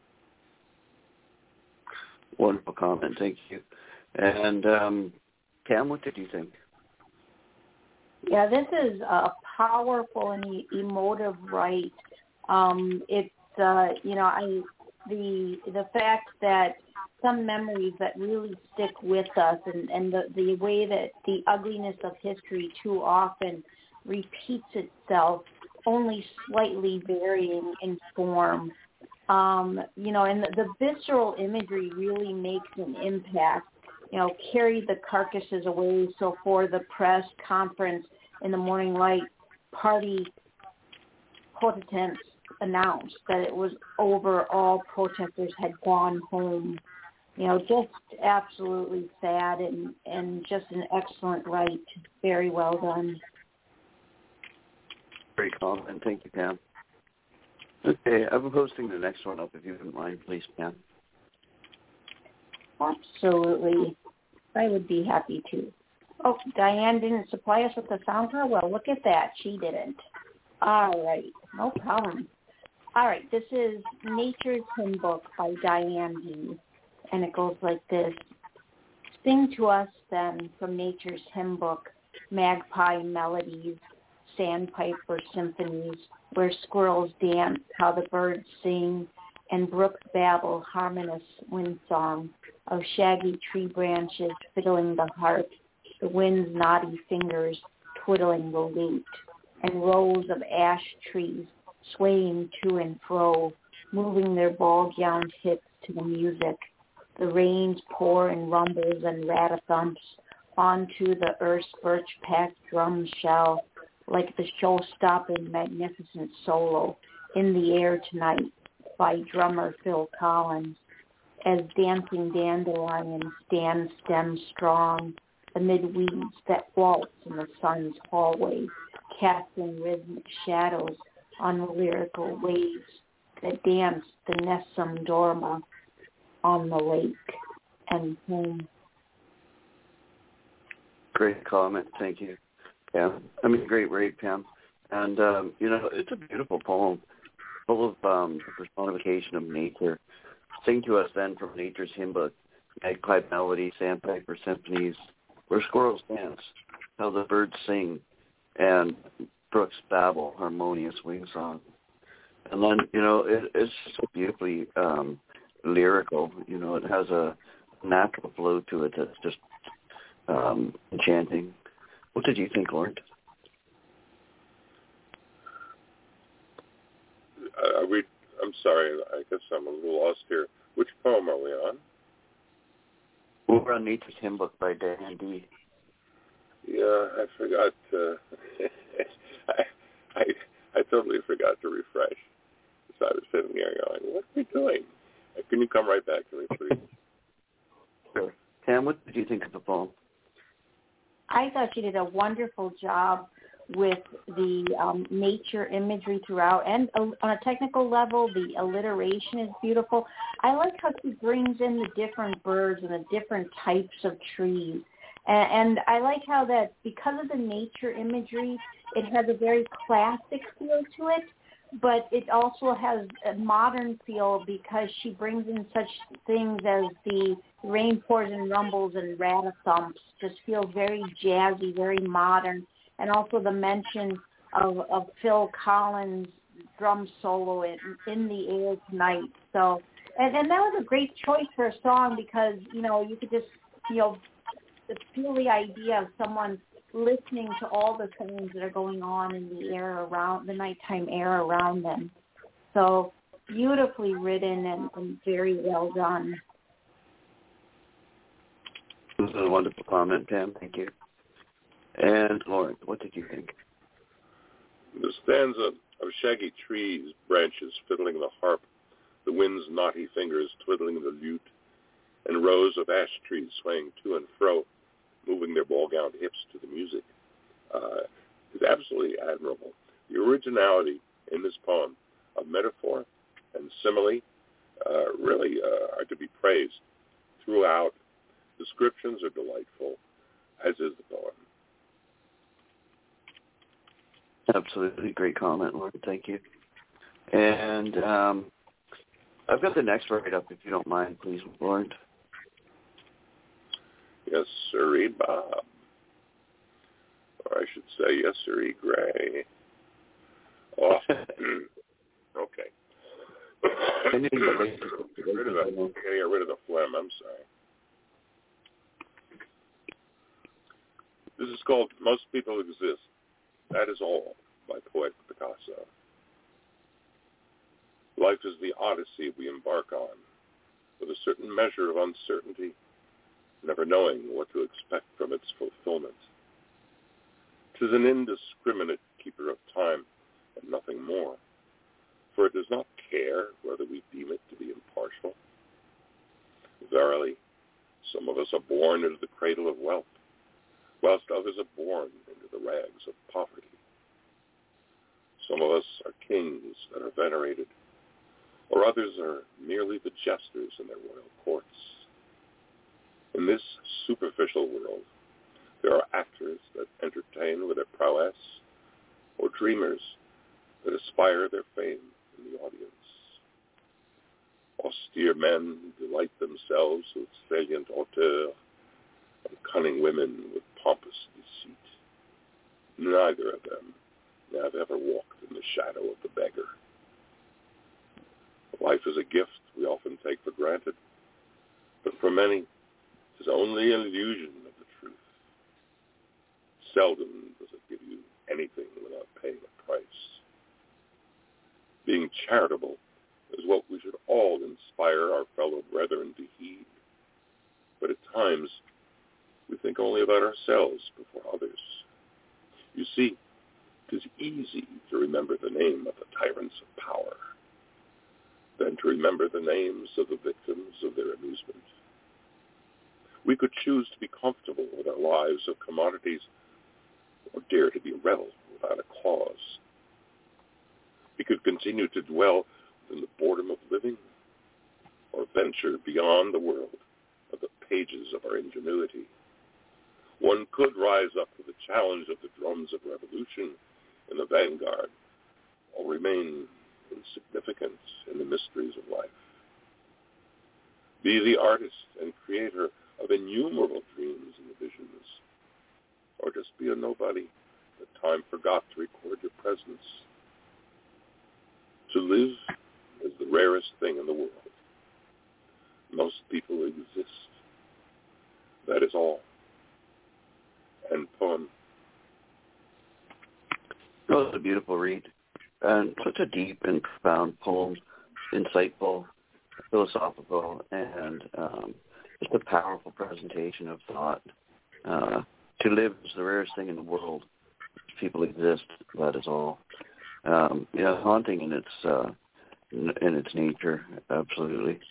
Wonderful comment, thank you. And Cam, what did you think? Yeah, this is a powerful and emotive write. The fact that some memories that really stick with us, and the way that the ugliness of history too often repeats itself, only slightly varying in form. And the visceral imagery really makes an impact. Carried the carcasses away, so for the press conference in the Morning Light, party potentates announced that it was over, all protesters had gone home. Just absolutely sad and just an excellent write. Very well done. Great comment. Thank you, Pam. Okay, I'm posting the next one up if you wouldn't mind, please, Pam. Absolutely. I would be happy to. Oh, Diane didn't supply us with the sound card? Well, look at that. She didn't. All right. No problem. All right. This is Nature's Hymn Book by Diane D. And it goes like this. Sing to us, then, from Nature's Hymn Book, magpie melodies, sandpiper symphonies, where squirrels dance, how the birds sing, and brooks babble harmonious wind song of shaggy tree branches fiddling the harp, the wind's knotty fingers twiddling the lute, and rows of ash trees swaying to and fro, moving their ball-gowned hips to the music. The rains pour in rumbles and rat-a-thumps onto the earth's birch-packed drum shell, like the show-stopping magnificent solo in the air tonight by drummer Phil Collins, as dancing dandelions stand stem strong amid weeds that waltz in the sun's hallway, casting rhythmic shadows on the lyrical waves that dance the Nessun Dorma on the lake and home. Great comment. Thank you, Pam. Great read, Pam. And, it's a beautiful poem full of personification of nature. Sing to us then from Nature's Hymn Book, magpie melody, sandpiper symphonies, where squirrels dance, how the birds sing, and brooks babble, harmonious wing song. And then, it's so beautifully lyrical. It has a natural flow to it that's just enchanting. What did you think, Lauren? I'm sorry, I guess I'm a little lost here. Which poem are we on? We're on Nature's Hymn Book by Diane D. Yeah, I forgot. I totally forgot to refresh. So I was sitting here going, what are we doing? Can you come right back to me, please? Sure. Pam, what did you think of the poem? I thought she did a wonderful job with the nature imagery throughout, and on a technical level, the alliteration is beautiful. I like how she brings in the different birds and the different types of trees. And I like how that, because of the nature imagery, it has a very classic feel to it, but it also has a modern feel because she brings in such things as the rain pours and rumbles and rat-a-thumps, just feel very jazzy, very modern, and also the mention of Phil Collins' drum solo in the air tonight. So, and that was a great choice for a song because, you could just, feel the idea of someone listening to all the things that are going on in the air around, the nighttime air around them. So beautifully written and very well done. This is a wonderful comment, Pam. Thank you. And Lauren, what did you think? The stanza of shaggy trees, branches fiddling the harp, the wind's knotty fingers twiddling the lute, and rows of ash trees swaying to and fro, moving their ball-gowned hips to the music, is absolutely admirable. The originality in this poem of metaphor and simile really are to be praised throughout. Descriptions are delightful, as is the poem. Absolutely. Great comment, Lauren. Thank you. And I've got the next write-up, if you don't mind, please, Lauren. Yes, sirree, Bob. Or I should say, yes, sirree, Gray. Oh, okay. Anything but I gotta get rid of the phlegm, I'm sorry. This is called Most People Exist. That Is All by poet Picasso. Life is the odyssey we embark on, with a certain measure of uncertainty, never knowing what to expect from its fulfillment. 'Tis an indiscriminate keeper of time and nothing more, for it does not care whether we deem it to be impartial. Verily, some of us are born into the cradle of wealth, whilst others are born into the rags of poverty. Some of us are kings that are venerated, or others are merely the jesters in their royal courts. In this superficial world, there are actors that entertain with their prowess, or dreamers that aspire their fame in the audience. Austere men delight themselves with salient hauteur, and cunning women with pompous deceit. Neither of them have ever walked in the shadow of the beggar. Life is a gift we often take for granted, but for many, it is only an illusion of the truth. Seldom does it give you anything without paying a price. Being charitable is what we should all inspire our fellow brethren to heed, but at times we think only about ourselves before others. You see, it is easy to remember the name of the tyrants of power than to remember the names of the victims of their amusement. We could choose to be comfortable with our lives of commodities or dare to be rebel without a cause. We could continue to dwell in the boredom of living or venture beyond the world of the pages of our ingenuity. One could rise up to the challenge of the drums of revolution in the vanguard or remain insignificant in the mysteries of life. Be the artist and creator of innumerable dreams and visions, or just be a nobody that time forgot to record your presence. To live is the rarest thing in the world. Most people exist. That is all. End poem. That was a beautiful read. And such a deep and profound poem, insightful, philosophical, and just a powerful presentation of thought. To live is the rarest thing in the world. People exist. That is all. Haunting in its nature, absolutely.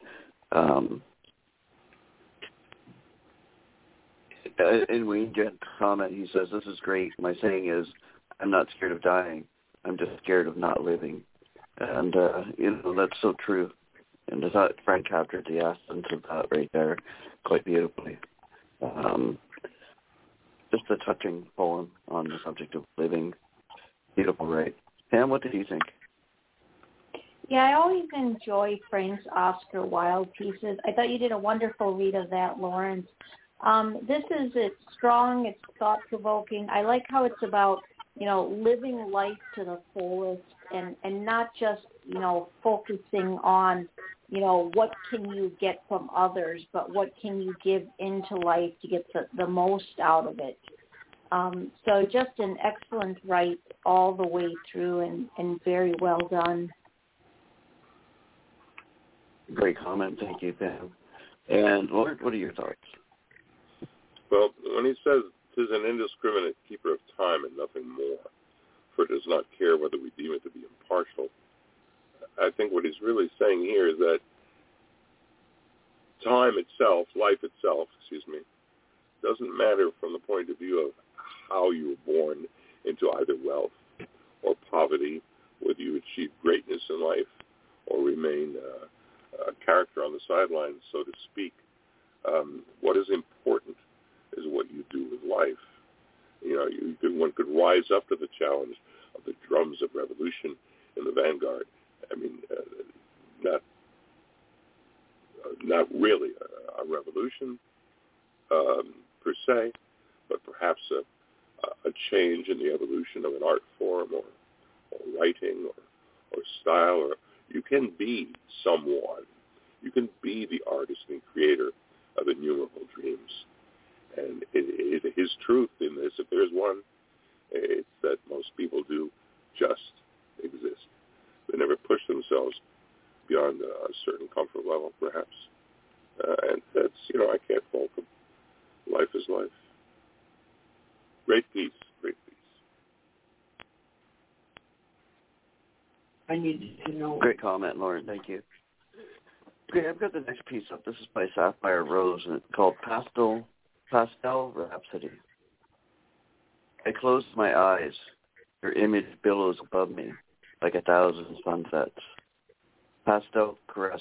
In Wayne Jent's comment, he says, "This is great. My saying is, I'm not scared of dying. I'm just scared of not living." And, that's so true. And I thought Frank captured the essence of that right there quite beautifully. Just a touching poem on the subject of living. Beautiful, right? Pam, what did you think? Yeah, I always enjoy Frank's Oscar Wilde pieces. I thought you did a wonderful read of that, Lawrence. It's strong, it's thought-provoking. I like how it's about, living life to the fullest and not just, focusing on, what can you get from others, but what can you give into life to get the most out of it. So just an excellent write all the way through and very well done. Great comment. Thank you, Pam. And Lord, what are your thoughts? Well, when he says, "'Tis an indiscriminate keeper of time and nothing more, for it does not care whether we deem it to be impartial," I think what he's really saying here is that time itself, life itself, doesn't matter from the point of view of how you were born into either wealth or poverty, whether you achieve greatness in life or remain a character on the sidelines, so to speak. What is important is what you do with life. One could rise up to the challenge of the drums of revolution in the vanguard. I mean, not really a revolution per se, but perhaps a change in the evolution of an art form or writing or style or You can be someone. You can be the artist and creator of innumerable dreams. And it is truth in this. If there's one, it's that most people do just exist. They never push themselves beyond a certain comfort level, perhaps. And that's, I can't fault them. Life is life. Great piece, great piece. I need to know. Great comment, Lauren. Thank you. Okay, I've got the next piece up. This is by Sapphire Rose, and it's called Pastel Rhapsody. I close my eyes. Your image billows above me like 1,000 sunsets. Pastel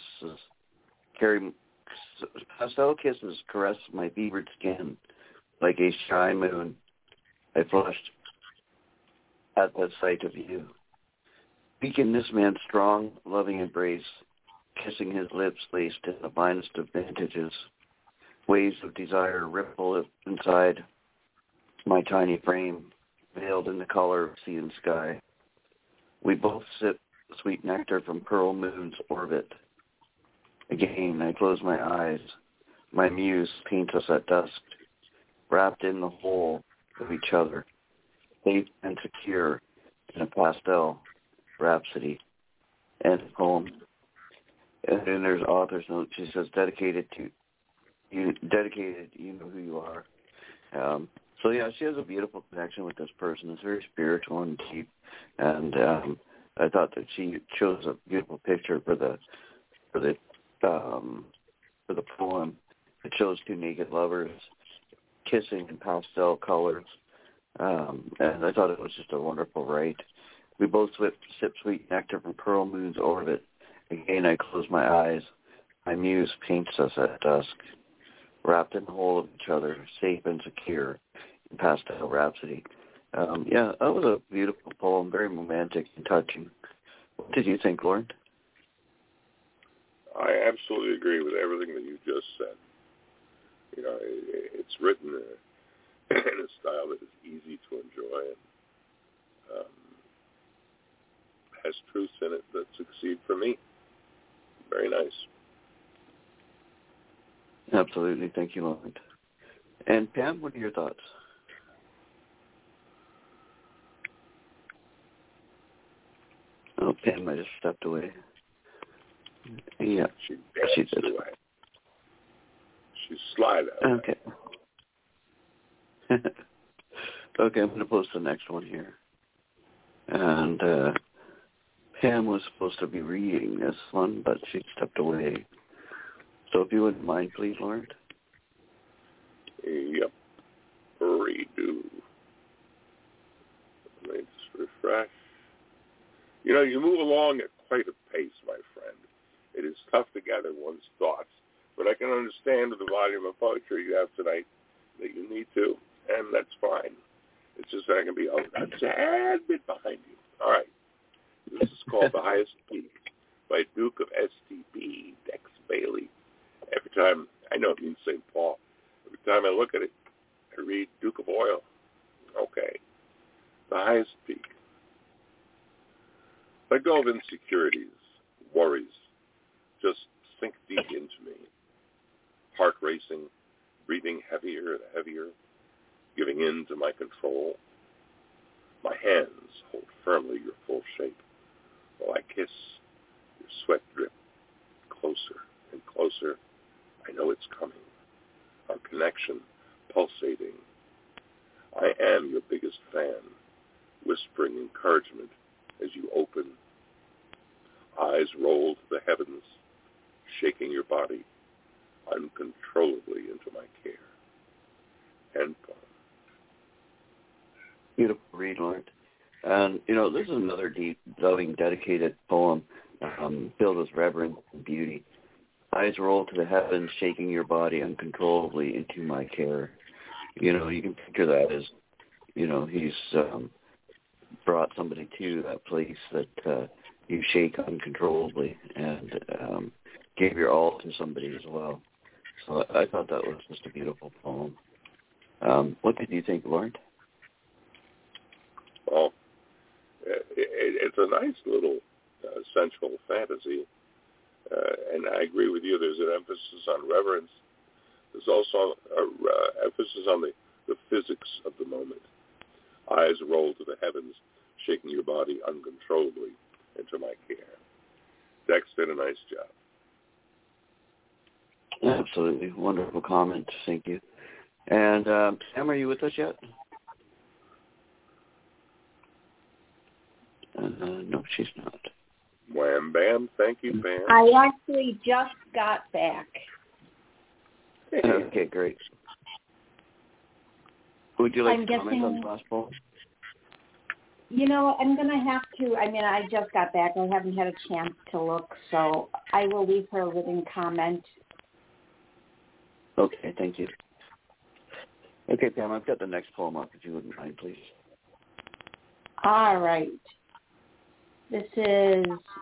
kisses caress my fevered skin like a shy moon. I flushed at the sight of you. Speak in this man's strong, loving embrace, kissing his lips laced in the finest of vintages. Waves of desire ripple inside my tiny frame, veiled in the color of sea and sky. We both sip sweet nectar from pearl moon's orbit. Again, I close my eyes. My muse paints us at dusk, wrapped in the whole of each other, safe and secure in a pastel rhapsody. End poem. And then there's author's note. She says, dedicated, you know who you are. So yeah, she has a beautiful connection with this person. It's very spiritual and deep. And I thought that she chose a beautiful picture for the poem. It shows two naked lovers kissing in pastel colors. And I thought it was just a wonderful write. We both sip sweet nectar from pearl moon's orbit. Again, I close my eyes. My muse paints us at dusk, wrapped in the whole of each other, safe and secure in pastel rhapsody. Yeah, that was a beautiful poem, very romantic and touching. What did you think, Lauren? I absolutely agree with everything that you just said. It's written in a style that is easy to enjoy and has truths in it that succeed for me. Very nice. Absolutely. Thank you, Lauren. And Pam, what are your thoughts? Oh, Pam might have stepped away. Yeah, she did. Away. She's slide out. Okay. Okay, I'm going to post the next one here. And Pam was supposed to be reading this one, but she stepped away. So if you wouldn't mind, please, Lauren. Yep. Redo. Let me just refresh. You move along at quite a pace, my friend. It is tough to gather one's thoughts, but I can understand with the volume of poetry you have tonight that you need to, and that's fine. It's just that I can be a tad bit behind you. All right. This is called The Highest Peak by Duke of STP, Dex Bailey. Every time, I know it means St. Paul. Every time I look at it, I read Duke of Oil. Okay. The Highest Peak. Let go of insecurities, worries. Just sink deep into me. Heart racing, breathing heavier and heavier, giving in to my control. My hands hold firmly your full shape while I kiss your sweat drip closer and closer. I know it's coming. Our connection pulsating. I am your biggest fan, whispering encouragement as you open. Eyes roll to the heavens, shaking your body uncontrollably into my care. End poem. Beautiful read, Lauren. And, this is another deep, loving, dedicated poem filled with reverence and beauty. Eyes roll to the heavens, shaking your body uncontrollably into my care. You can picture that as, he's brought somebody to that place that you shake uncontrollably and gave your all to somebody as well. So I thought that was just a beautiful poem. What did you think, Lauren? Well, it's a nice little sensual fantasy. And I agree with you. There's an emphasis on reverence. There's also an emphasis on the physics of the moment. Eyes roll to the heavens, shaking your body uncontrollably into my care. Dex did a nice job. Absolutely. Wonderful comment. Thank you. And Pam, are you with us yet? No, she's not. Wham, bam. Thank you, Pam. I actually just got back. Okay, great. Would you like to comment on the last poll? You know, I'm going to have to. I mean, I just got back. I haven't had a chance to look, so I will leave her a written comment. Okay, thank you. Okay, Pam, I've got the next poem up, if you wouldn't mind, please. All right. This is,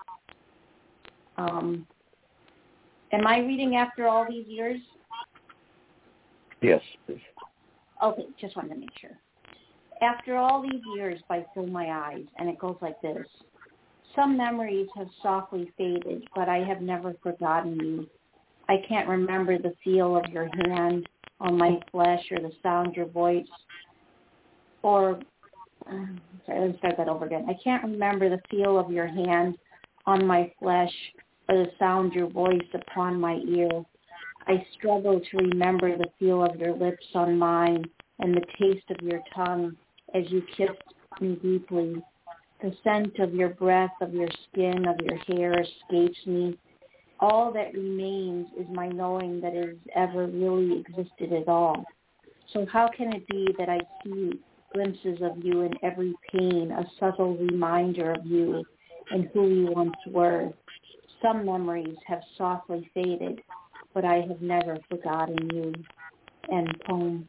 am I reading After All These Years? Yes, please. Okay, just wanted to make sure. After all these years by Fill My Eyes, and it goes like this. Some memories have softly faded, but I have never forgotten you. I can't remember the feel of your hand on my flesh or the sound of your voice. Sorry, let me start that over again. I can't remember the feel of your hand on my flesh or the sound of your voice upon my ear. I struggle to remember the feel of your lips on mine and the taste of your tongue as you kissed me deeply. The scent of your breath, of your skin, of your hair escapes me. All that remains is my knowing that it has ever really existed at all. So how can it be that I see glimpses of you in every pain, a subtle reminder of you and who we once were? Some memories have softly faded, but I have never forgotten you. End poem.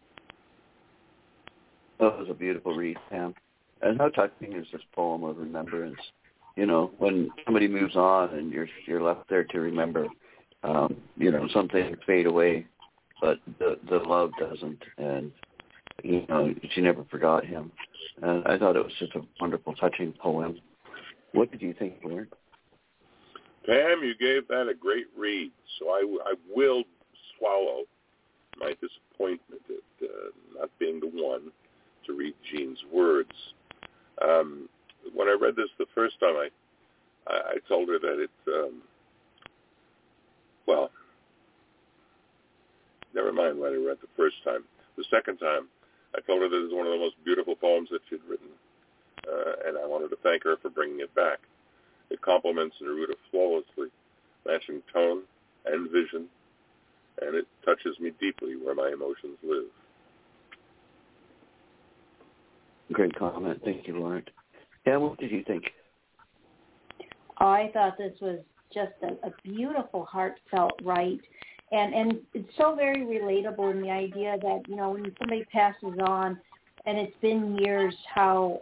That was a beautiful read, Pam. And how touching is this poem of remembrance? You know, when somebody moves on and you're left there to remember, you know, something fade away, but the love doesn't. And, you know, she never forgot him. And I thought it was just a wonderful, touching poem. What did you think, Lauren? Pam, you gave that a great read, so I will swallow my disappointment at not being the one to read Jean's words. When I read this the first time, I told her that well, never mind what I read the first time. The second time, I told her that it was one of the most beautiful poems that she'd written, and I wanted to thank her for bringing it back. It complements Neruda flawlessly, matching tone and vision, and it touches me deeply where my emotions live. Great comment. Thank you, Lauren. Yeah, what did you think? Oh, I thought this was just a beautiful, heartfelt write. And it's so very relatable in the idea that, you know, when somebody passes on and it's been years, how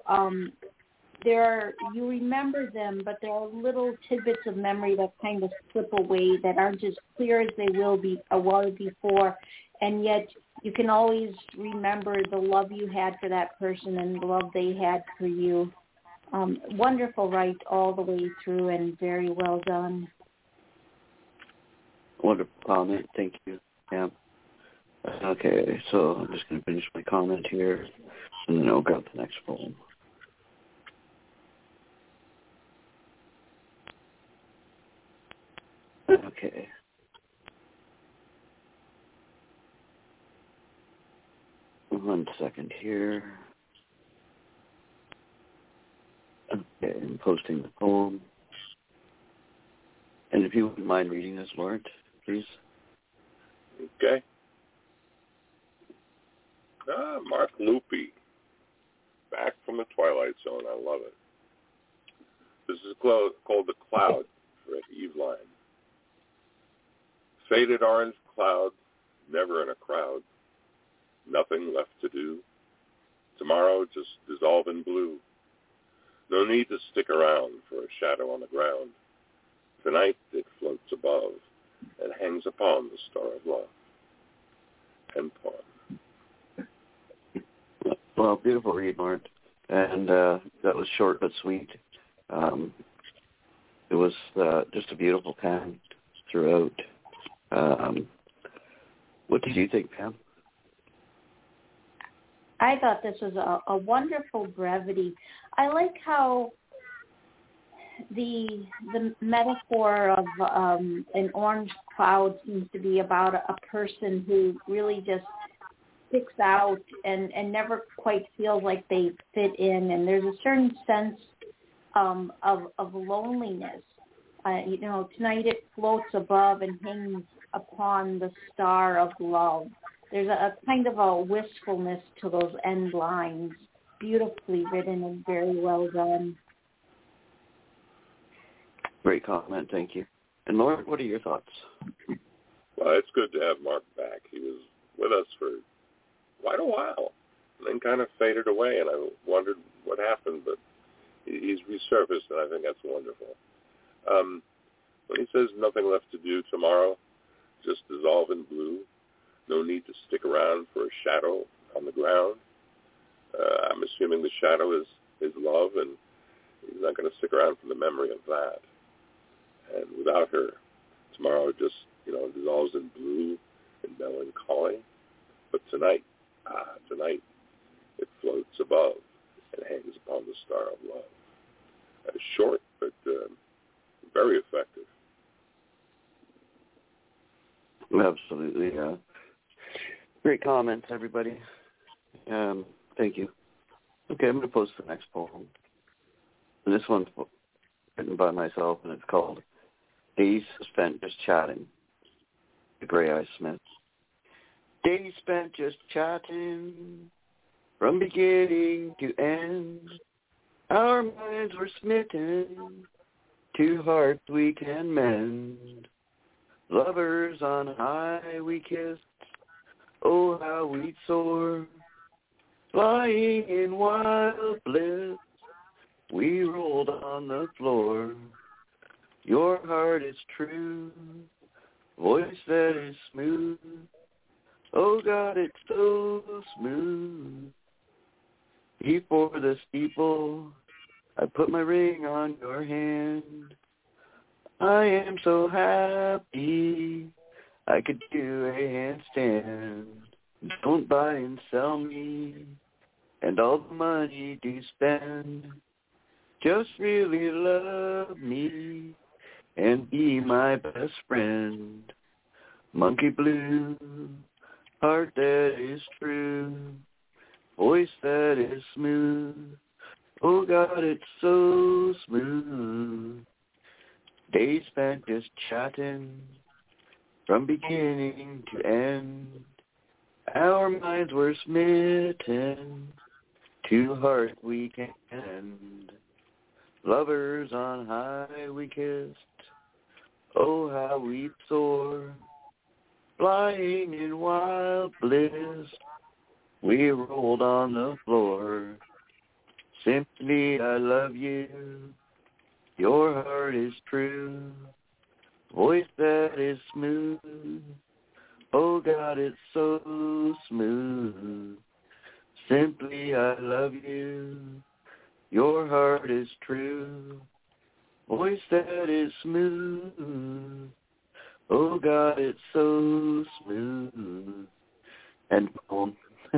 you remember them, but there are little tidbits of memory that kind of slip away that aren't as clear as they were before. And yet you can always remember the love you had for that person and the love they had for you. Wonderful write all the way through and very well done. Wonderful comment. Thank you, Pam. Okay, so I'm just going to finish my comment here, and then I'll grab the next poem. Okay. One second here. Okay, I'm posting the poem. And if you wouldn't mind reading this, Lauren, please. Okay. Mark Lupi, back from the Twilight Zone. I love it. This is called The Cloud for Eve Line. Faded orange cloud, never in a crowd. Nothing left to do. Tomorrow just dissolve in blue. No need to stick around for a shadow on the ground. Tonight it floats above and hangs upon the star of love. End poem. Well, beautiful read, Lauren. And that was short but sweet. It was just a beautiful time throughout. What did you think, Pam? I thought this was a wonderful brevity. I like how the metaphor of an orange cloud seems to be about a person who really just sticks out and never quite feels like they fit in. And there's a certain sense of loneliness. Tonight it floats above and hangs upon the star of love. There's a kind of a wistfulness to those end lines, beautifully written and very well done. Great comment, thank you. And Lauren, what are your thoughts? Well, it's good to have Mark back. He was with us for quite a while and then kind of faded away, and I wondered what happened, but he's resurfaced, and I think that's wonderful. When he says nothing left to do tomorrow, just dissolve in blue, no need to stick around for a shadow on the ground. I'm assuming the shadow is his love, and he's not going to stick around for the memory of that. And without her, tomorrow just, dissolves in blue and melancholy. But tonight, it floats above and hangs upon the star of love. Short, but very effective. Absolutely. Great comments, everybody. Thank you. Okay, I'm going to post the next poem. And this one's written by myself, and it's called Days Spent Just Chatting, by Gray Eyes Smith. Days spent just chatting, from beginning to end. Our minds were smitten, two hearts we can mend. Lovers on high we kissed, oh how we'd soar. Flying in wild bliss, we rolled on the floor. Your heart is true, voice that is smooth. Oh God, it's so smooth. Before the steeple, I put my ring on your hand. I am so happy, I could do a handstand. Don't buy and sell me, and all the money do spend. Just really love me, and be my best friend. Monkey blue, heart that is true, voice that is smooth. Oh God, it's so smooth. Days spent just chatting, from beginning to end. Our minds were smitten, two hearts we can end. Lovers on high we kissed, oh how we soar. Flying in wild bliss, we rolled on the floor. Simply I love you, your heart is true, voice that is smooth. Oh God, it's so smooth. Simply I love you, your heart is true, voice that is smooth. Oh God, it's so smooth. And poem.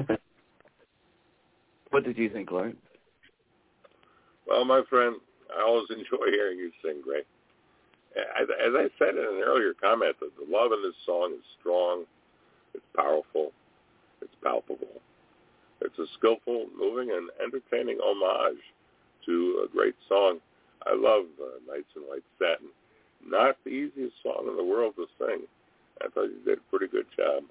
What did you think, Lauren? Well, my friend, I always enjoy hearing you sing, Gray. As I said in an earlier comment, the love in this song is strong, it's powerful, it's palpable. It's a skillful, moving, and entertaining homage to a great song. I love Nights in White Satin. Not the easiest song in the world to sing. I thought you did a pretty good job.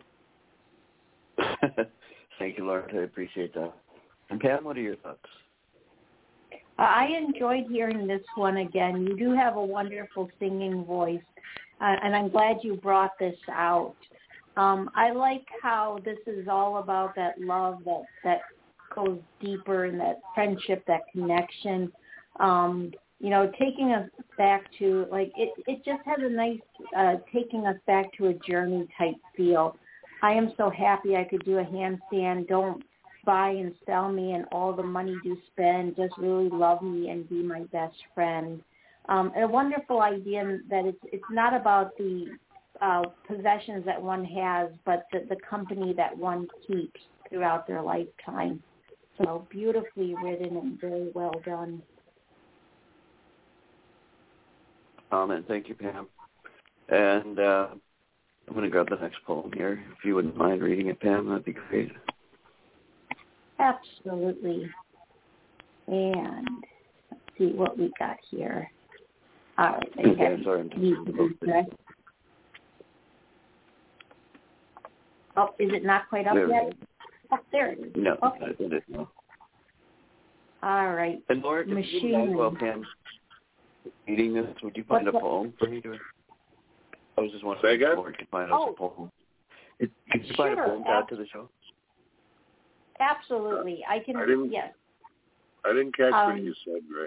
Thank you, Lauren. I appreciate that. And Pam, what are your thoughts? I enjoyed hearing this one again. You do have a wonderful singing voice, and I'm glad you brought this out. I like how this is all about that love that goes deeper, and that friendship, that connection. Taking us back to, it just has a nice taking us back to a journey type feel. I am so happy I could do a handstand. Don't buy and sell me, and all the money do spend. Just really love me and be my best friend. A wonderful idea that it's not about the possessions that one has, but the company that one keeps throughout their lifetime. So beautifully written and very well done. And thank you, Pam. And I'm going to grab the next poem here. If you wouldn't mind reading it, Pam, that'd be great. Absolutely. And let's see what we got here. All right. Oh, is it not quite up yet? Oh, there it is. No, okay. I didn't know. All right. And Laura, if you might well, Pam, reading this, would you find a poem for me to? I was just wondering if Laura could find us a poem. Could you find a poem to add to the show? Absolutely. I can, yes. I didn't catch what you said, Ray.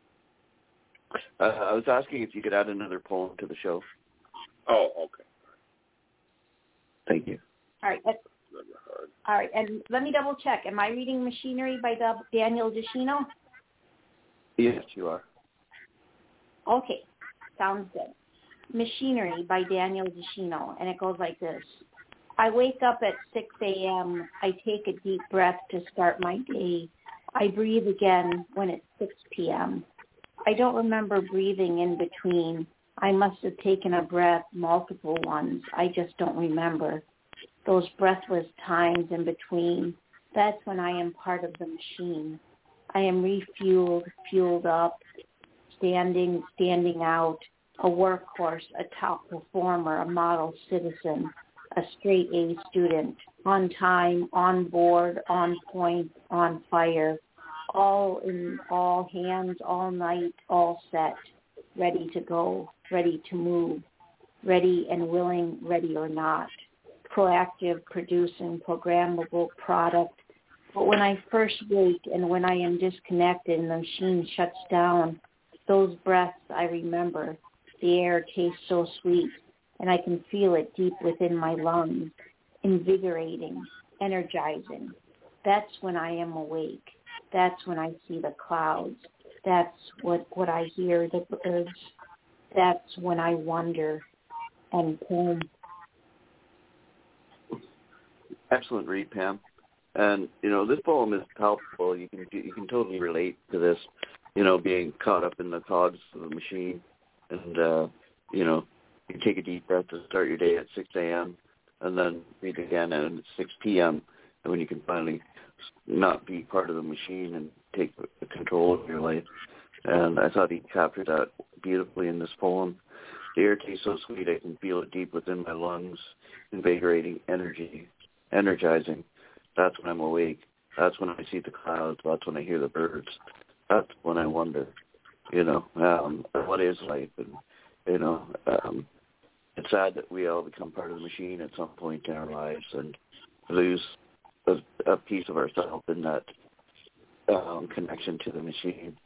I was asking if you could add another poem to the show. Oh, okay. Thank you. All right. All right, and let me double check. Am I reading Machinery by Daniel DeShino? Yes, you are. Okay, sounds good. Machinery by Daniel DeShino, and it goes like this. I wake up at 6 a.m. I take a deep breath to start my day. I breathe again when it's 6 p.m. I don't remember breathing in between. I must have taken a breath, multiple ones. I just don't remember. Those breathless times in between, that's when I am part of the machine. I am refueled, fueled up, standing out, a workhorse, a top performer, a model citizen, a straight A student, on time, on board, on point, on fire, all in all hands, all night, all set, ready to go, ready to move, ready and willing, ready or not. Proactive, producing, programmable product. But when I first wake and when I am disconnected and the machine shuts down, those breaths I remember. The air tastes so sweet, and I can feel it deep within my lungs, invigorating, energizing. That's when I am awake. That's when I see the clouds. That's what I hear, the birds. That's when I wonder and poem. Excellent read, Pam. And this poem is palpable. You can totally relate to this. Being caught up in the cogs of the machine, and you take a deep breath to start your day at 6 a.m. and then read again at 6 p.m. and when you can finally not be part of the machine and take control of your life. And I thought he captured that beautifully in this poem. The air tastes so sweet, I can feel it deep within my lungs, invigorating, energizing. That's when I'm awake. That's when I see the clouds. That's when I hear the birds. That's when I wonder, what is life? And, it's sad that we all become part of the machine at some point in our lives and lose a piece of ourselves in that connection to the machine.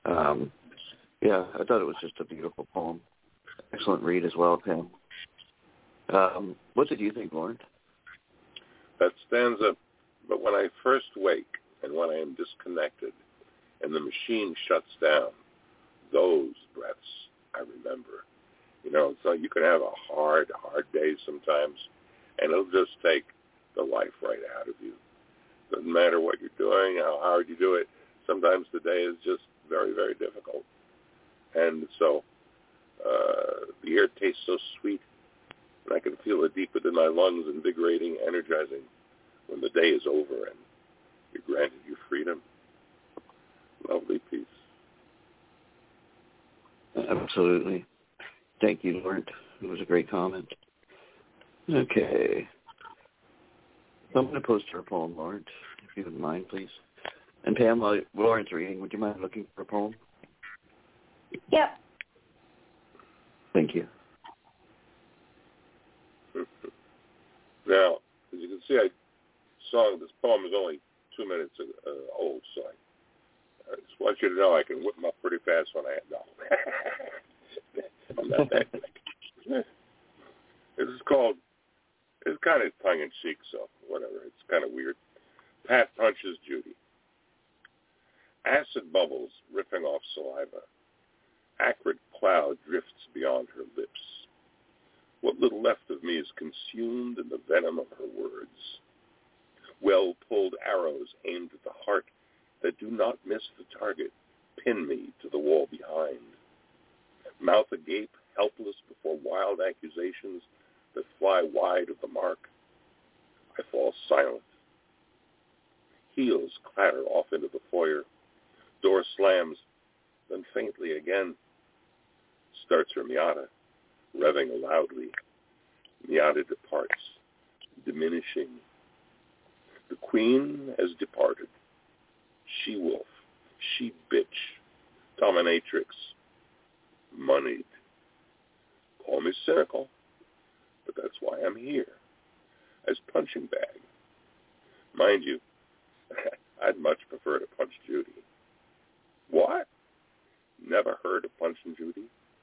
I thought it was just a beautiful poem. Excellent read as well, Pam. What did you think, Lauren? That stanza, but when I first wake and when I am disconnected and the machine shuts down, those breaths I remember. So you can have a hard day sometimes, and it'll just take the life right out of you. Doesn't matter what you're doing, how hard you do it. Sometimes the day is just very, very difficult. And so the air tastes so sweet, and I can feel it deep within my lungs, invigorating, energizing when the day is over and you're granted your freedom. Lovely piece. Absolutely. Thank you, Lauren. It was a great comment. Okay. So I'm going to post your poem, Lauren, if you wouldn't mind, please. And Pam, while Lauren's reading, would you mind looking for a poem? Yep. Thank you. Now, as you can see, this poem is only 2 minutes old, so I just want you to know I can whip them up pretty fast when I no. I'm not that quick. This is called, it's kind of tongue-in-cheek, so whatever. It's kind of weird. Pat punches Judy. Acid bubbles riffing off saliva. acrid cloud drifts beyond her lips. What little left of me is consumed in the venom of her words. Well-pulled arrows aimed at the heart that do not miss the target pin me to the wall behind. Mouth agape, helpless before wild accusations that fly wide of the mark, I fall silent. Heels clatter off into the foyer. Door slams, then faintly again. Starts her Miata, revving loudly. Miata departs, diminishing. The queen has departed. She-wolf, she-bitch, dominatrix, moneyed. Call me cynical, but that's why I'm here, as punching bag. Mind you, I'd much prefer to punch Judy. What? Never heard of Punching Judy?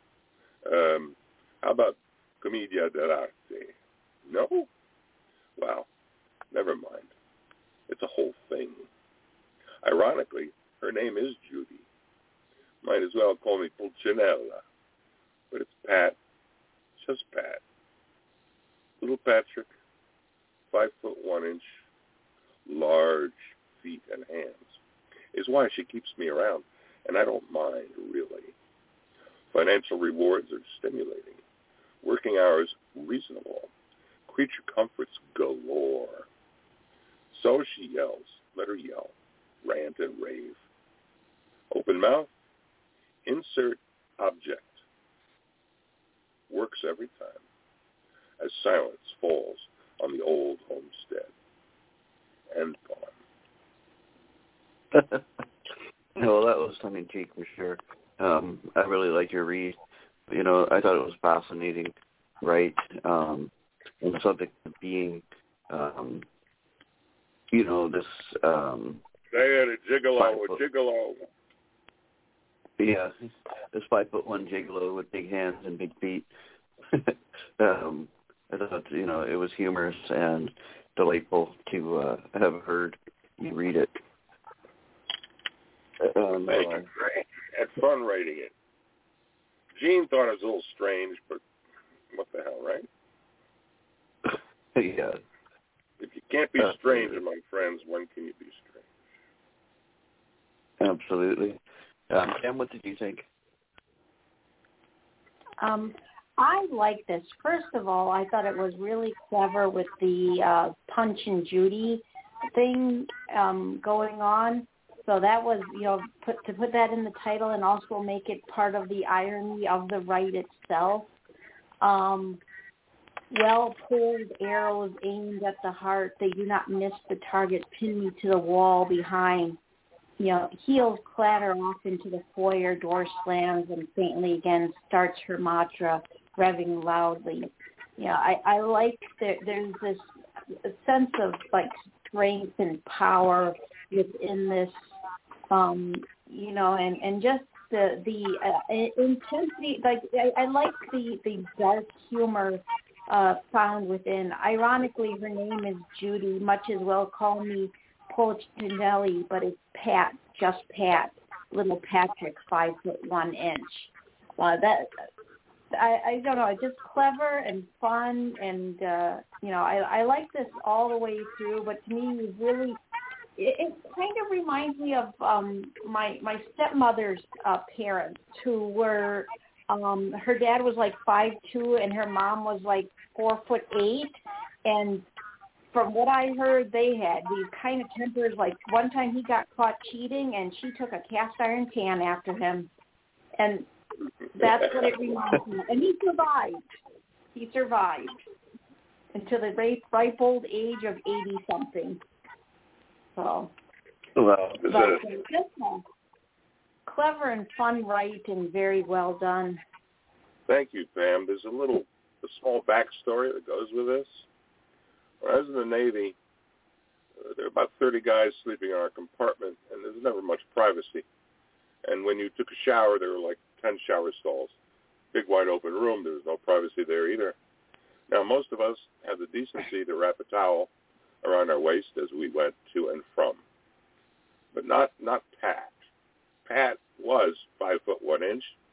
How about Commedia dell'arte? No? Well, never mind. It's a whole thing. Ironically, her name is Judy. Might as well call me Pulcinella. But it's Pat. Just Pat. Little Patrick, 5 foot 1 inch, large feet and hands, is why she keeps me around, and I don't mind, really. Financial rewards are stimulating. Working hours reasonable. Creature comforts galore. So she yells. Let her yell. Rant and rave. Open mouth. Insert object. Works every time. As silence falls on the old homestead. End poem. Well, that was tongue-in-cheek for sure. I really like your read. I thought it was fascinating, right? And the subject of being, this... Say it, a gigolo. Yeah, this 5 foot 1 gigolo with big hands and big feet. I thought, it was humorous and delightful to have heard you read it. Thank you. Had fun writing it. Gene thought it was a little strange, but what the hell, right? Yeah. If you can't be strange among friends, when can you be strange? Absolutely. Sam, what did you think? I like this. First of all, I thought it was really clever with the Punch and Judy thing going on. So that was, put that in the title and also make it part of the irony of the right itself. Well-pulled arrows aimed at the heart. They do not miss the target. Pin me to the wall behind. Heels clatter off into the foyer. Door slams and faintly again starts her mantra, revving loudly. I like that there's this sense of strength and power within this. And just the intensity. I like the dark humor found within. Ironically, her name is Judy. Much as well call me Pulcinella, but it's Pat, just Pat, little Patrick, 5 foot 1 inch. I don't know, it's just clever and fun, and I like this all the way through. But to me, it kind of reminds me of my stepmother's parents, who were her dad was 5'2" and her mom was 4'8", and from what I heard, they had these kind of tempers. One time he got caught cheating, and she took a cast iron pan after him, and that's what it reminds me. And he survived. He survived until the ripe old age of 80-something. So, just a clever and fun write and very well done. Thank you, Pam. There's a small backstory that goes with this. When I was in the Navy, there were about 30 guys sleeping in our compartment, and there's never much privacy. And when you took a shower, there were 10 shower stalls. Big, wide open room. There was no privacy there either. Now, most of us had the decency to wrap a towel around our waist as we went to and from. But not Pat. Pat was 5 foot 1 inch,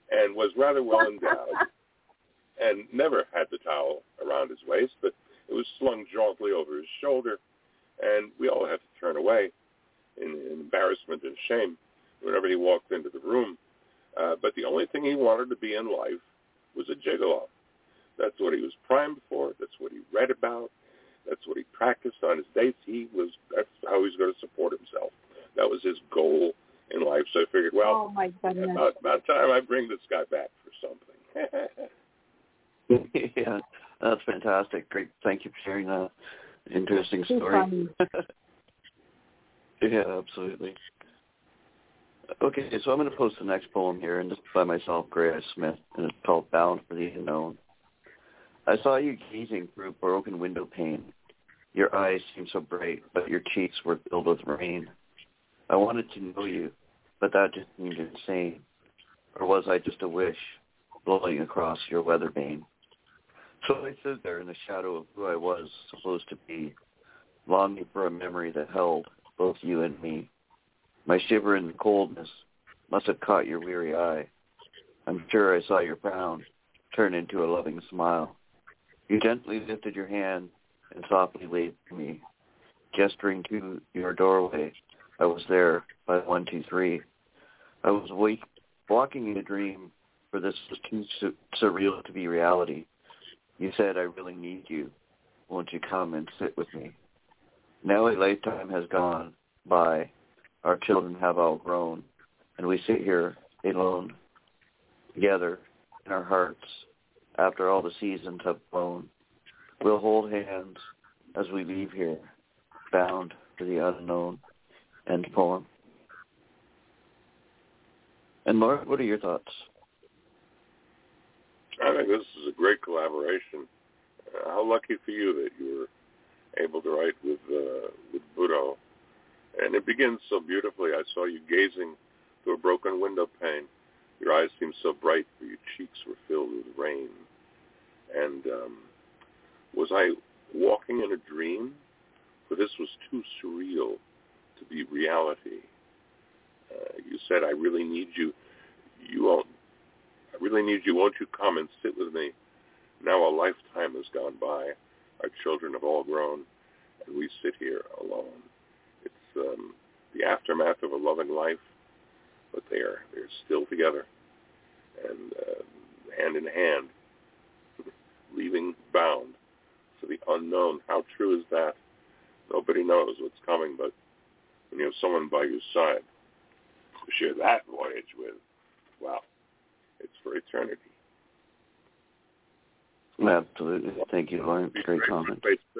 and was rather well endowed and never had the towel around his waist, but it was slung jauntily over his shoulder, and we all had to turn away in embarrassment and shame whenever he walked into the room. But the only thing he wanted to be in life was a gigolo. That's what he was primed for. That's what he read about. That's what he practiced on his dates. That's how he was going to support himself. That was his goal in life. So I figured, well, oh my goodness, about time I bring this guy back for something. Yeah, that's fantastic. Great. Thank you for sharing that interesting story. Yeah, absolutely. Okay, so I'm going to post the next poem here, and this is by myself, Gray Smith, and it's called Bound for the Unknown. I saw you gazing through a broken window pane. Your eyes seemed so bright, but your cheeks were filled with rain. I wanted to know you, but that just seemed insane. Or was I just a wish blowing across your weather vane? So I stood there in the shadow of who I was supposed to be, longing for a memory that held both you and me. My shiver in the coldness must have caught your weary eye. I'm sure I saw your frown turn into a loving smile. You gently lifted your hand and softly waved to me. Gesturing to your doorway, I was there by 1, 2, 3. I was walking in a dream, for this was too surreal to be reality. You said, I really need you. Won't you come and sit with me? Now a lifetime has gone by. Our children have all grown, and we sit here alone, together in our hearts, after all the seasons have flown. We'll hold hands as we leave here, bound for the unknown. End poem. And Mark, what are your thoughts? I think this is a great collaboration. How lucky for you that you were able to write with Budo. And it begins so beautifully. I saw you gazing through a broken window pane. Your eyes seemed so bright, but your cheeks were filled with rain. And was I walking in a dream? For this was too surreal to be reality. You said, I really need you. I really need you. Won't you come and sit with me? Now a lifetime has gone by. Our children have all grown, and we sit here alone. It's the aftermath of a loving life, but they're still together and hand in hand, leaving bound for the unknown. How true is that? Nobody knows what's coming, but when you have someone by your side to share that voyage with, wow, it's for eternity. Absolutely. Thank you, Lauren. Great comment.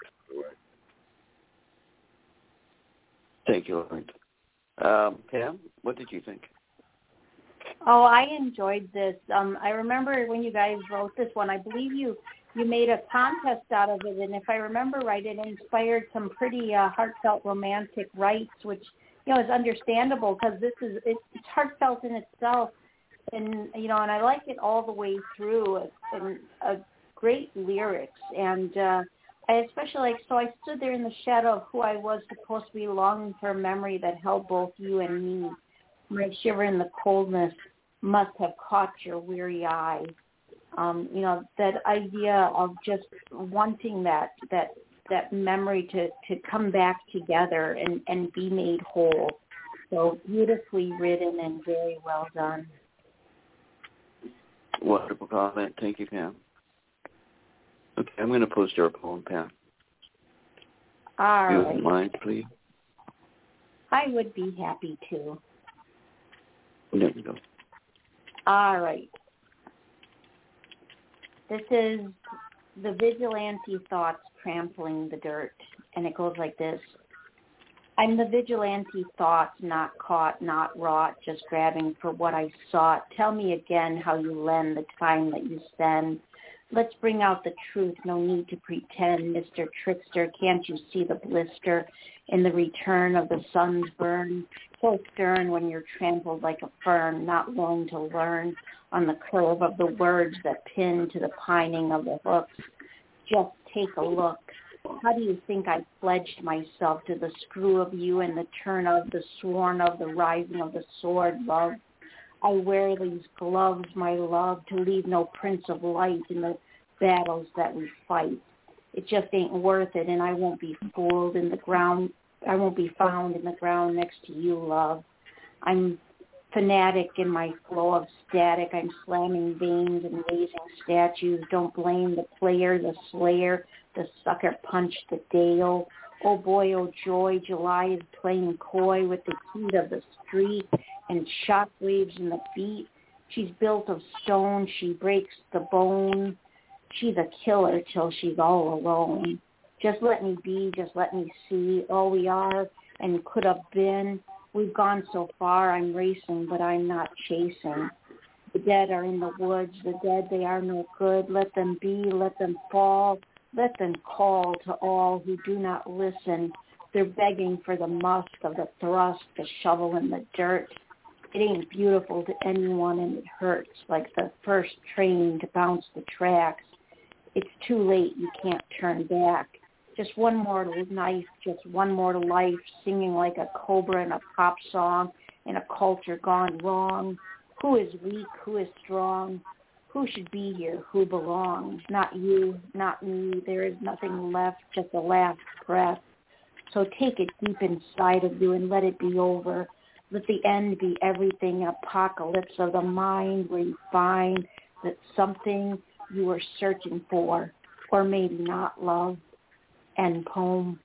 Thank you, Lauren. Pam, what did you think? Oh, I enjoyed this. I remember when you guys wrote this one, I believe you made a contest out of it, and if I remember right, it inspired some pretty heartfelt romantic rites, which, is understandable because it's heartfelt in itself, and and I like it all the way through, and great lyrics, and I especially so I stood there in the shadow of who I was supposed to be, longing for a memory that held both you and me. My shiver in the coldness must have caught your weary eye. That idea of just wanting that memory to come back together and be made whole. So beautifully written and very well done. Wonderful comment. Thank you, Pam. Okay, I'm going to post your poem, Pam. All right. You wouldn't mind, please? I would be happy to. There we go. All right. This is the vigilante thoughts trampling the dirt, and it goes like this. I'm the vigilante thought, not caught, not wrought, just grabbing for what I sought. Tell me again how you lend the time that you spend. Let's bring out the truth, no need to pretend, Mr. Trickster. Can't you see the blister in the return of the sun's burn? So stern when you're trampled like a fern, not willing to learn on the curve of the words that pin to the pining of the hooks. Just take a look. How do you think I pledged myself to the screw of you and the turn of the sworn of the rising of the sword, love? I wear these gloves, my love, to leave no prints of light in the battles that we fight. It just ain't worth it, and I won't be fooled in the ground. I won't be found in the ground next to you, love. I'm fanatic in my flow of static. I'm slamming veins and raising statues. Don't blame the player, the slayer, the sucker punch, the Dale. Oh boy, oh joy, July is playing coy with the heat of the street and shockwaves in the beat. She's built of stone, she breaks the bone. She's a killer till she's all alone. Just let me be, just let me see all we are and could have been. We've gone so far, I'm racing, but I'm not chasing. The dead are in the woods, the dead, they are no good. Let them be, let them fall, let them call to all who do not listen. They're begging for the musk of the thrust, the shovel in the dirt. It ain't beautiful to anyone and it hurts like the first train to bounce the tracks. It's too late, you can't turn back. Just one more knife, just one more life, singing like a cobra in a pop song in a culture gone wrong. Who is weak? Who is strong? Who should be here? Who belongs? Not you, not me. There is nothing left, just the last breath. So take it deep inside of you and let it be over. Let the end be everything, an apocalypse of the mind where you find that something you were searching for, or maybe not, love. End poem.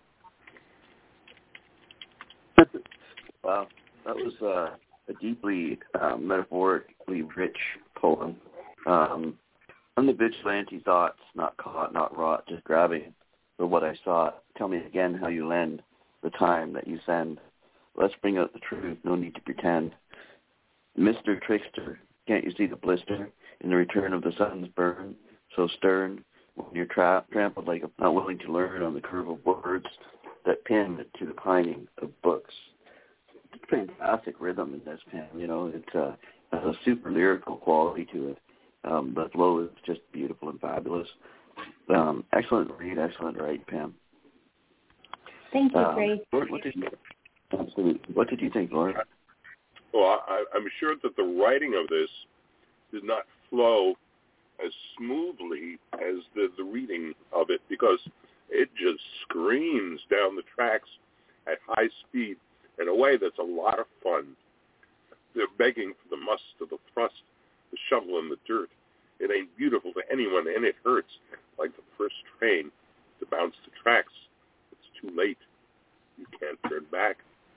Wow, that was a deeply metaphorically rich poem. On the vigilante thoughts, not caught, not wrought, just grabbing for what I sought. Tell me again how you lend the time that you send. Let's bring out the truth, no need to pretend. Mr. Trickster, can't you see the blister in the return of the sun's burn? So stern, when you're trampled like a not willing to learn on the curve of words that pin to the pining of books. It's a fantastic rhythm in this, Pam. You know, it has a super lyrical quality to it. The flow is just beautiful and fabulous. Excellent read, excellent write, Pam. Thank you, Grace. What did you think, Lauren? Well, I'm sure that the writing of this did not flow as smoothly as the reading of it, because it just screams down the tracks at high speed in a way that's a lot of fun. They're begging for the must of the thrust, the shovel in the dirt. It ain't beautiful to anyone, and it hurts like the first train to bounce the tracks. It's too late. You can't turn back.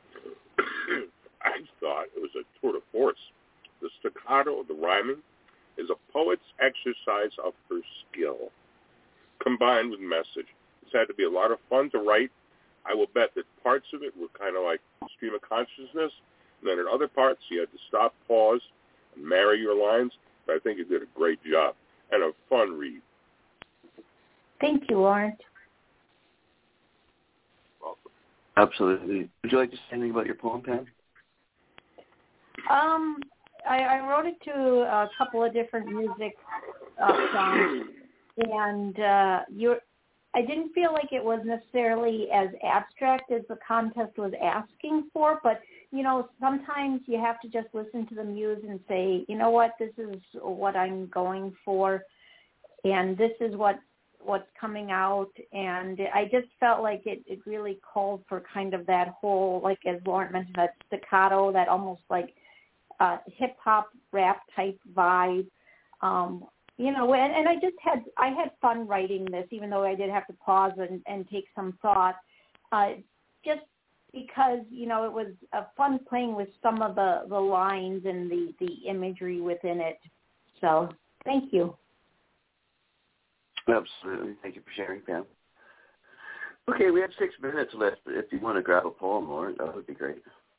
I thought it was a tour de force. The staccato of the rhyming is a poet's exercise of her skill, combined with message. It's had to be a lot of fun to write. I will bet that parts of it were kind of like stream of consciousness, and then in other parts you had to stop, pause, and marry your lines. But I think you did a great job and a fun read. Thank you, Lawrence. Welcome. Absolutely. Would you like to say anything about your poem, Pam? I wrote it to a couple of different music songs, and I didn't feel like it was necessarily as abstract as the contest was asking for, but, you know, sometimes you have to just listen to the muse and say, you know what, this is what I'm going for, and this is what's coming out, and I just felt like it really called for kind of that whole, like as Lauren mentioned, that staccato, that almost like hip-hop rap type vibe, you know, and I had fun writing this, even though I did have to pause and take some thought, just because, you know, it was fun playing with some of the lines and the imagery within it. So thank you. Absolutely. Thank you for sharing, Pam. Okay, we have 6 minutes left. If you want to grab a poem, Lauren, that would be great.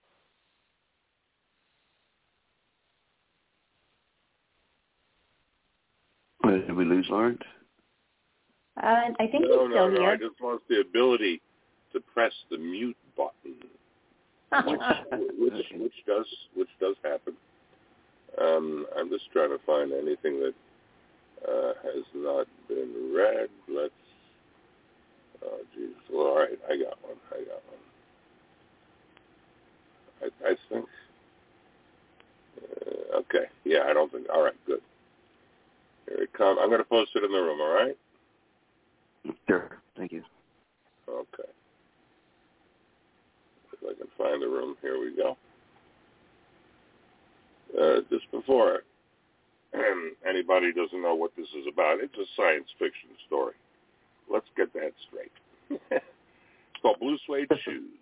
Did we lose Lauren? I think he's still here. I just lost the ability to press the mute button, which does happen. I'm just trying to find anything that has not been read. Oh, geez. Well, all right, I got one. I think. Okay. All right, good. Here it comes. I'm going to post it in the room, all right? Sure. Thank you. Okay. If I can find the room. Here we go. Just before anybody doesn't know what this is about, it's a science fiction story. Let's get that straight. It's called Blue Suede Shoes.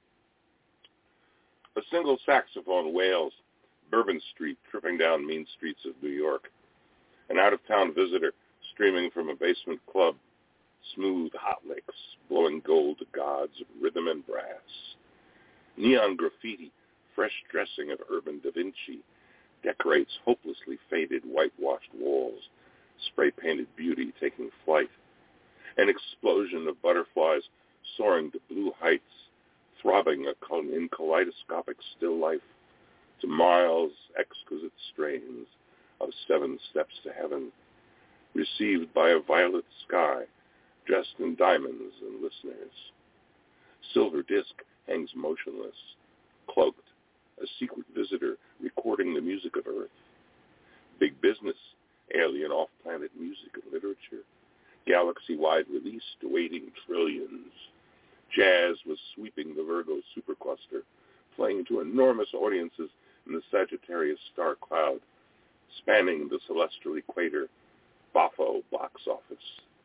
A single saxophone wails Bourbon Street, tripping down mean streets of New York. An out-of-town visitor streaming from a basement club. Smooth hot licks, blowing gold to gods of rhythm and brass. Neon graffiti, fresh dressing of urban Da Vinci, decorates hopelessly faded whitewashed walls, spray-painted beauty taking flight. An explosion of butterflies soaring to blue heights, throbbing in kaleidoscopic still life, to miles exquisite strains of 7 Steps to Heaven, received by a violet sky, dressed in diamonds and listeners. Silver disc hangs motionless, cloaked, a secret visitor recording the music of Earth. Big business, alien off-planet music and literature, galaxy-wide release awaiting trillions. Jazz was sweeping the Virgo supercluster, playing to enormous audiences in the Sagittarius star cloud, spanning the celestial equator, Bafo box office.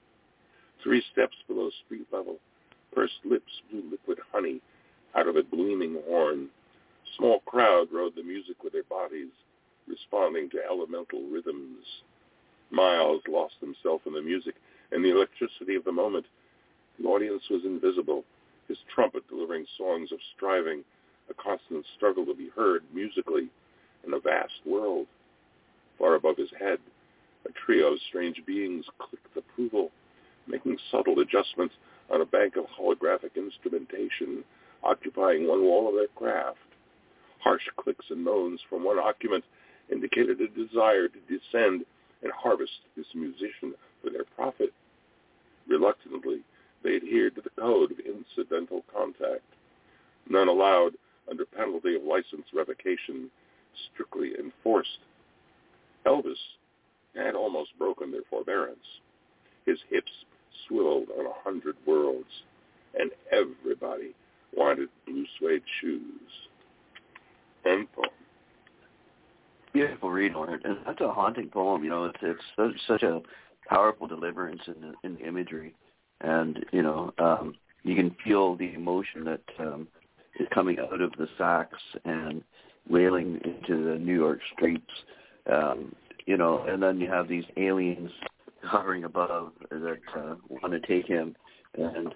3 steps below street level, pursed lips blew liquid honey out of a gleaming horn. Small crowd rode the music with their bodies, responding to elemental rhythms. Miles lost himself in the music and the electricity of the moment. The audience was invisible, his trumpet delivering songs of striving, a constant struggle to be heard musically in a vast world. Far above his head, a trio of strange beings clicked approval, making subtle adjustments on a bank of holographic instrumentation, occupying one wall of their craft. Harsh clicks and moans from one occupant indicated a desire to descend and harvest this musician for their profit. Reluctantly, they adhered to the code of incidental contact. None allowed under penalty of license revocation, strictly enforced. Elvis had almost broken their forbearance. His hips swiveled on 100 worlds, and everybody wanted blue suede shoes. End poem. Beautiful read, Leonard, and that's a haunting poem. You know, it's such a powerful deliverance in the imagery, and you can feel the emotion that is coming out of the sax and wailing into the New York streets. And then you have these aliens hovering above that want to take him and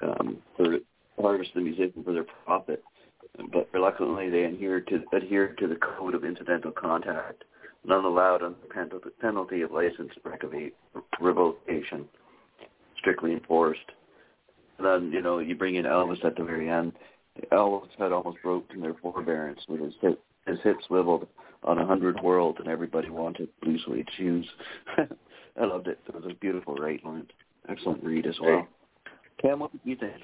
harvest the musician for their profit. But reluctantly, they adhere to the code of incidental contact, none allowed under penalty of license revocation, strictly enforced. And then, you bring in Elvis at the very end. Elvis had almost broken their forbearance with his hips swiveled on 100 worlds, and everybody wanted blue suede shoes. I loved it. It was a beautiful write-line. Excellent read as well. Cam, what did you think?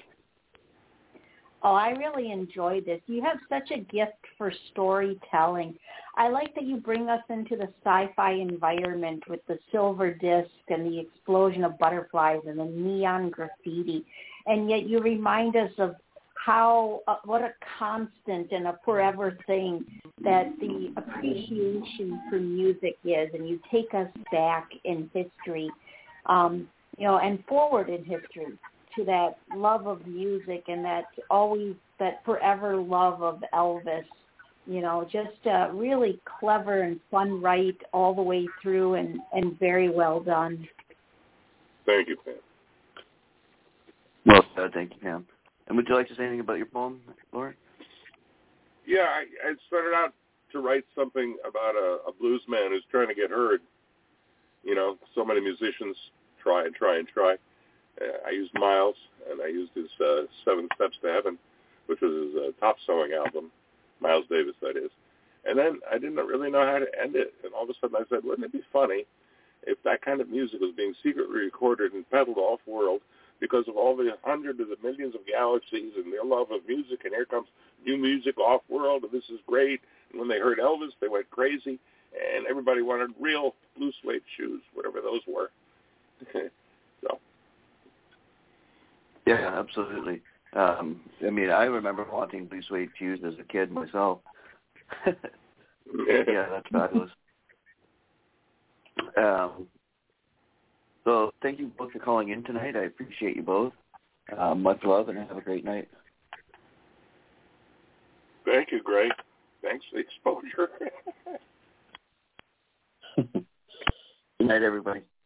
Oh, I really enjoyed this. You have such a gift for storytelling. I like that you bring us into the sci-fi environment with the silver disc and the explosion of butterflies and the neon graffiti, and yet you remind us of how what a constant and a forever thing that the appreciation for music is, and you take us back in history, and forward in history to that love of music and that forever love of Elvis. Just really clever and fun write all the way through, and very well done. Thank you, Pam. Well said. Thank you, Pam. And would you like to say anything about your poem, Lauren? Yeah, I started out to write something about a blues man who's trying to get heard. So many musicians try. I used Miles, and I used his 7 Steps to Heaven, which was his top selling album, Miles Davis, that is. And then I didn't really know how to end it. And all of a sudden I said, wouldn't it be funny if that kind of music was being secretly recorded and peddled off-world because of all the hundreds of millions of galaxies and their love of music, and here comes new music off-world, and this is great. And when they heard Elvis, they went crazy. and everybody wanted real blue suede shoes, whatever those were. So. Yeah, absolutely. I mean, I remember wanting blue suede shoes as a kid myself. Yeah, that's fabulous. So thank you both for calling in tonight. I appreciate you both. Much love, and have a great night. Thank you, Gray. Thanks for the exposure. Good night, everybody.